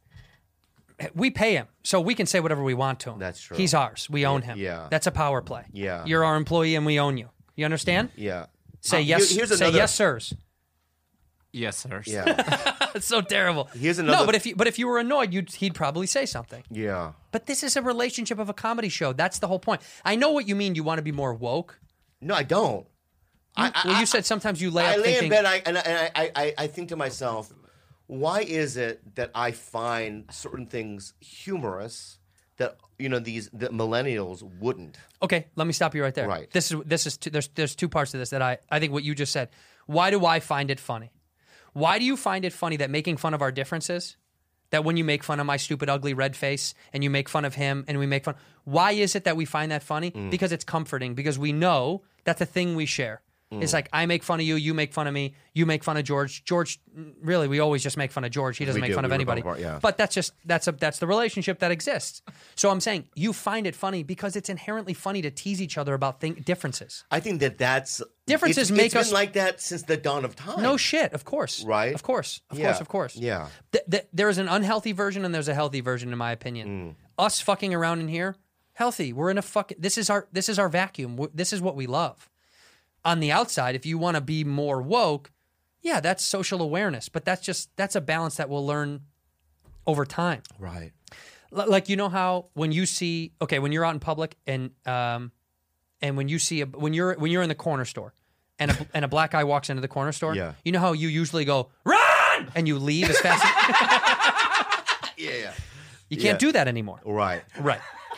We pay him, so we can say whatever we want to him. That's true. He's ours. We own him. Yeah. That's a power play. Yeah. You're our employee, and we own you. You understand? Yeah. Say yes. Here's say another- yes, sirs. Yes, sir. Yeah. It's so terrible. Here's another- No, but if you were annoyed, he'd probably say something. Yeah. But this is a relationship of a comedy show. That's the whole point. I know what you mean. You want to be more woke. No, I don't. You said sometimes you lay I up lay thinking. in bed I think to myself, why is it that I find certain things humorous that the millennials wouldn't? Okay, let me stop you right there. Right. There's two parts to this that I think what you just said. Why do I find it funny? Why do you find it funny that making fun of our differences, that when you make fun of my stupid, ugly red face and you make fun of him and we make fun, why is it that we find that funny? Because it's comforting, because we know that's a thing we share. It's like, I make fun of you, you make fun of me, you make fun of George. George, really, we always just make fun of George. He doesn't We make do. fun of We rip anybody. him apart, yeah. But that's the relationship that exists. So I'm saying you find it funny because it's inherently funny to tease each other about differences. I think that's Differences it's make been us- like that since the dawn of time. No shit, of course. Right? Of course. Of Yeah. course. Yeah. There is an unhealthy version and there's a healthy version, in my opinion. Us fucking around in here, healthy. We're in a fucking. This is our vacuum. This is what we love. On the outside, if you want to be more woke, yeah, that's social awareness. But that's a balance that we'll learn over time. Right. Like, you know how when you're out in public and when you see when you're in the corner store and a black guy walks into the corner store, Yeah. you know how you usually go run and you leave as fast as Yeah. you can't do that anymore. Right. Right.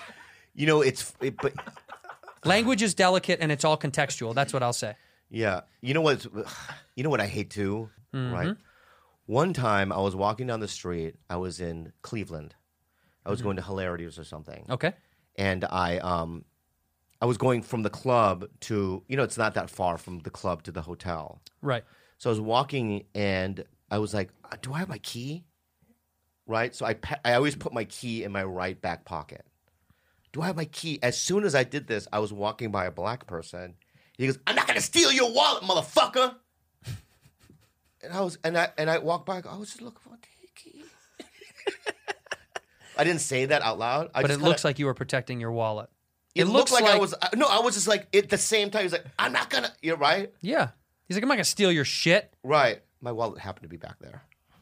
But Language is delicate and it's all contextual. That's what I'll say. yeah. You know what I hate too, right? One time I was walking down the street. I was in Cleveland. I was going to Hilarities or something. Okay. And I was going from the club to, it's not that far from the club to the hotel. Right. So I was walking and I was like, do I have my key? Right? So I always put my key in my right back pocket. Do I have my key? As soon as I did this, I was walking by a black person. He goes, I'm not going to steal your wallet, motherfucker. And I walked by. I was just looking for the key. I didn't say that out loud. But it looks like you were protecting your wallet. It looked like I was. No, I was just like at the same time. He's like, I'm not gonna. You're right. Yeah. He's like, I'm not gonna steal your shit. Right. My wallet happened to be back there.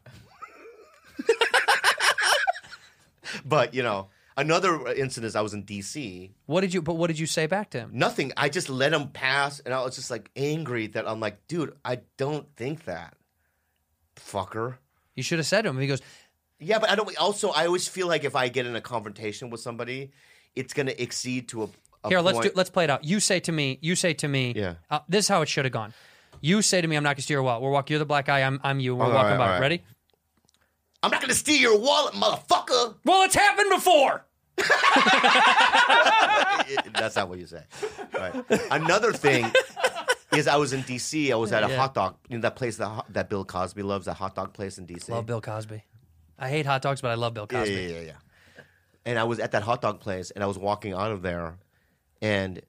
But another incident is I was in D.C. What did you say back to him? Nothing. I just let him pass, and I was just like angry that I'm like, dude, I don't think that, fucker. You should have said to him. He goes, yeah, but I don't. Also, I always feel like if I get in a confrontation with somebody, it's going to exceed to a here. point. Let's play it out. You say to me. Yeah. This is how it should have gone. You say to me, I'm not gonna steal your wallet. We're walking. You're the black guy. I'm you. We're walking by. All right. Ready? I'm not going to steal your wallet, motherfucker. Well, it's happened before. That's not what you say. Right. Another thing is I was in D.C. I was at a hot dog, that place that Bill Cosby loves, that hot dog place in D.C. Love Bill Cosby. I hate hot dogs, but I love Bill Cosby. Yeah. And I was at that hot dog place, and I was walking out of there, and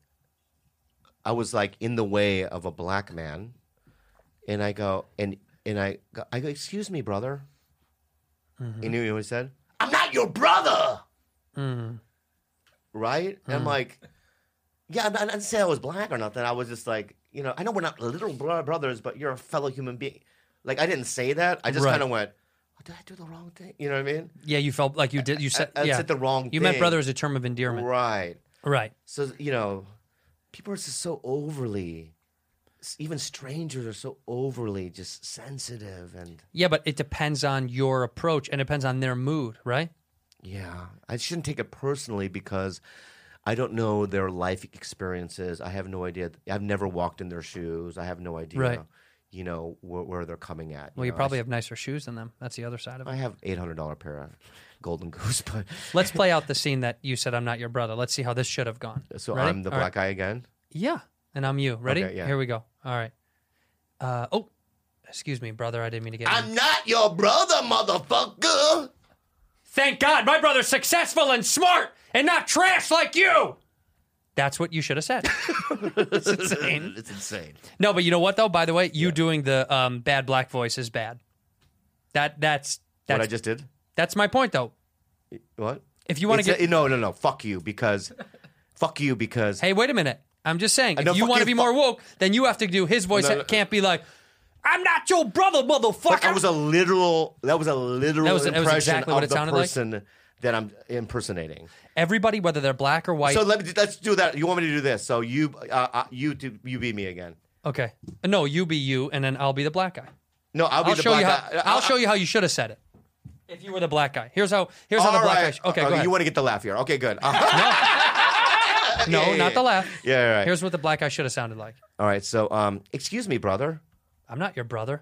I was like in the way of a black man, and I go, I go, excuse me, brother. Mm-hmm. And you know what he said? I'm not your brother. Mm-hmm. Right? And I'm like, yeah, I didn't say I was black or nothing. I was just like, I know we're not literal brothers, but you're a fellow human being. Like, I didn't say that. I just kind of went, did I do the wrong thing? You know what I mean? Yeah, you felt like you did. You said, I said the wrong thing. You meant brother as a term of endearment. Right. So, people are just so overly, even strangers are so overly just sensitive. Yeah, but it depends on your approach and it depends on their mood, right? Yeah. I shouldn't take it personally because I don't know their life experiences. I have no idea. I've never walked in their shoes. I have no idea. Right. Where they're coming at. Well, you probably have nicer shoes than them. That's the other side of it. I have $800 pair of Golden Goose, but let's play out the scene that you said I'm not your brother. Let's see how this should have gone. So Ready? I'm the black guy again? Yeah, and I'm you. Ready? Okay, yeah. Here we go. All right. Excuse me, brother. I didn't mean to get I'm not your brother, motherfucker. Thank God my brother's successful and smart and not trash like you. That's what you should have said. It's insane. It's insane. No, but you know what, though? By the way, you doing the bad black voice is bad. That's what I just did? That's my point, though. What? If you want to get... No. Fuck you, because... Hey, wait a minute. I'm just saying, if know, you want to be more woke, then you have to do his voice. It can't be like, I'm not your brother, motherfucker. But that was a literal impression exactly what of it sounded the person that I'm impersonating. Everybody, whether they're black or white. So let's do that. You want me to do this? So you be me again. Okay. No, you be you, and then I'll be the black guy. No, I'll be the black guy. I'll show you how you should have said it. If you were the black guy. Here's how the black guy. Okay, go ahead. You want to get the laugh here? Okay, good. No, not the laugh. Yeah, right. Here's what the black guy should have sounded like. All right. So, excuse me, brother. I'm not your brother.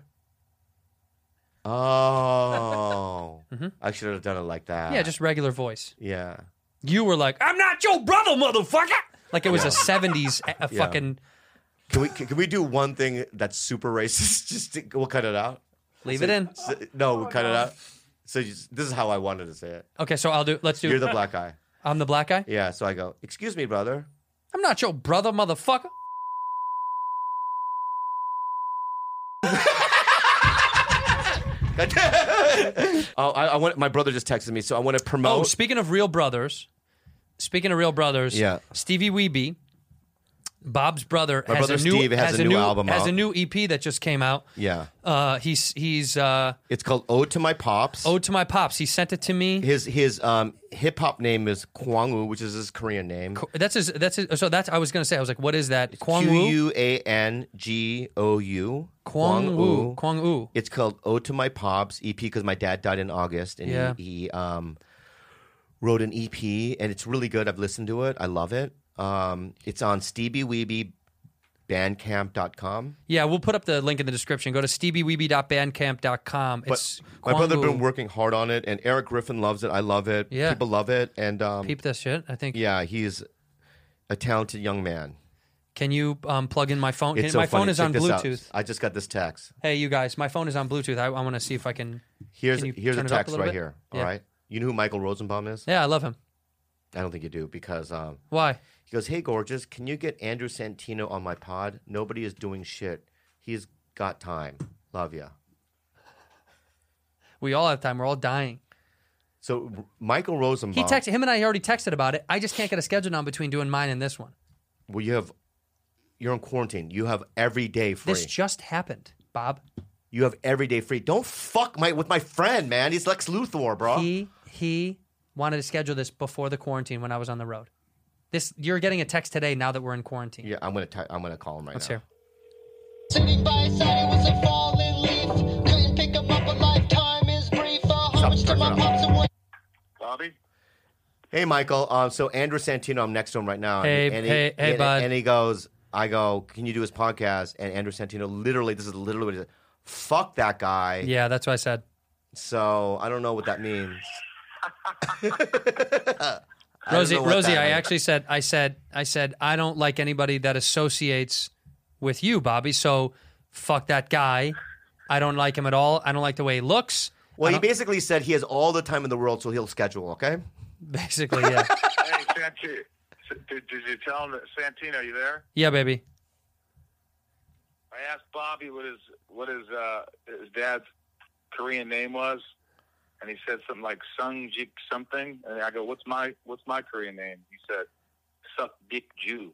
Oh, I should have done it like that. Yeah, just regular voice. Yeah. You were like, I'm not your brother, motherfucker. Like it was a 70s fucking. Can we do one thing that's super racist? We'll cut it out. Leave it in. No, we'll cut it out. So this is how I wanted to say it. Okay, so let's do. You're the black guy. I'm the black guy? Yeah, so I go, excuse me, brother. I'm not your brother, motherfucker. I want. My brother just texted me, so I want to promote. Oh, speaking of real brothers, yeah. Stevie Weeby, Bob's brother, My brother Steve has a new album has out. a new EP that just came out. Yeah. He's It's called Ode to My Pops. Ode to My Pops. He sent it to me. His hip hop name is Kwang-woo, which is his Korean name. That's his. So that's I was gonna say. I was like, what is that? Kwang-woo. Quangou. Kwang-woo. Kwang-woo. It's called Ode to My Pops EP because my dad died in August, and he wrote an EP, and it's really good. I've listened to it. I love it. It's on StevieWeebyBandcamp.com. Yeah, we'll put up the link in the description. Go to StevieWeeby.bandcamp.com. But my brother been working hard on it, and Eric Griffin loves it. I love it. Yeah. People love it. And peep this shit, I think. Yeah, he's a talented young man. Can you plug in my phone? It's so My phone funny. is on Check this out. Bluetooth. I just got this text. Hey, you guys, my phone is on Bluetooth. I want to see if I can. Here's Can you a turn it up a text little right bit? here. Yeah. All right. You know who Michael Rosenbaum is? Yeah, I love him. I don't think you do because Why? he goes, "Hey, gorgeous, can you get Andrew Santino on my pod? Nobody is doing shit. He's got time. Love ya." We all have time. We're all dying. So Michael Rosenbaum. He texted him and I already texted about it. I just can't get a schedule now between doing mine and this one. Well, you're in quarantine. You have every day free. This just happened, Bob. You have every day free. Don't fuck with my friend, man. He's Lex Luthor, bro. He wanted to schedule this before the quarantine when I was on the road. You're getting a text today now that we're in quarantine. Yeah, I'm gonna call him right Let's now. hear. Sitting by his side, it was a fallen leaf. Couldn't pick him up, a lifetime is brief. Homage to my pops and one. Bobby? Hey, Michael. So Andrew Santino, I'm next to him right now. Hey, bud. And he goes, I go, can you do his podcast? And Andrew Santino, this is literally what he said. Fuck that guy. Yeah, that's what I said. So I don't know what that means. Rosie, I actually said, I said, I don't like anybody that associates with you, Bobby. So fuck that guy. I don't like him at all. I don't like the way he looks. Well, he basically said he has all the time in the world, so he'll schedule, okay? Basically, yeah. Hey, Santino. Did you tell him that Santino, you there? Yeah, baby. I asked Bobby what his dad's Korean name was, and he said something like Sungjik something. And I go, what's my Korean name? He said, Suck Dick Jew.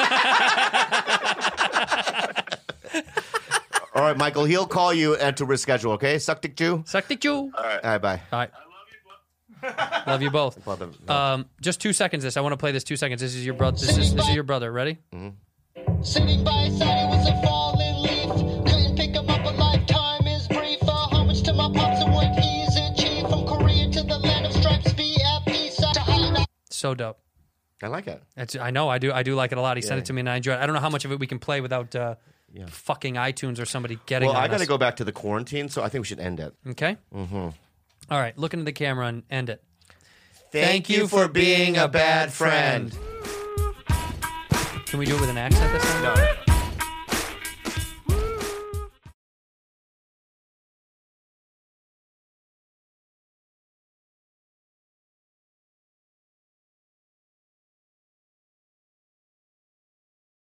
All right, Michael, he'll call you and to reschedule, okay? Suck dick Jew. Suck dick Jew. All right, bye. All right. Love you both. No. Just 2 seconds. I want to play this 2 seconds. This is your brother. This is your brother. Ready? Sitting by his side, it was a fallen leaf. Couldn't pick him up, a lifetime is brief. Homage to my pops and what he's achieved. From Korea to the land of stripes, BFP. So dope. I like it. I know. I do like it a lot. He sent it to me and I enjoy it. I don't know how much of it we can play without fucking iTunes or somebody getting Well, on I got to us. go back to the quarantine, so I think we should end it. Okay? Mm-hmm. All right. Look into the camera and end it. Thank you for being a bad friend. Can we do it with an accent this time? No.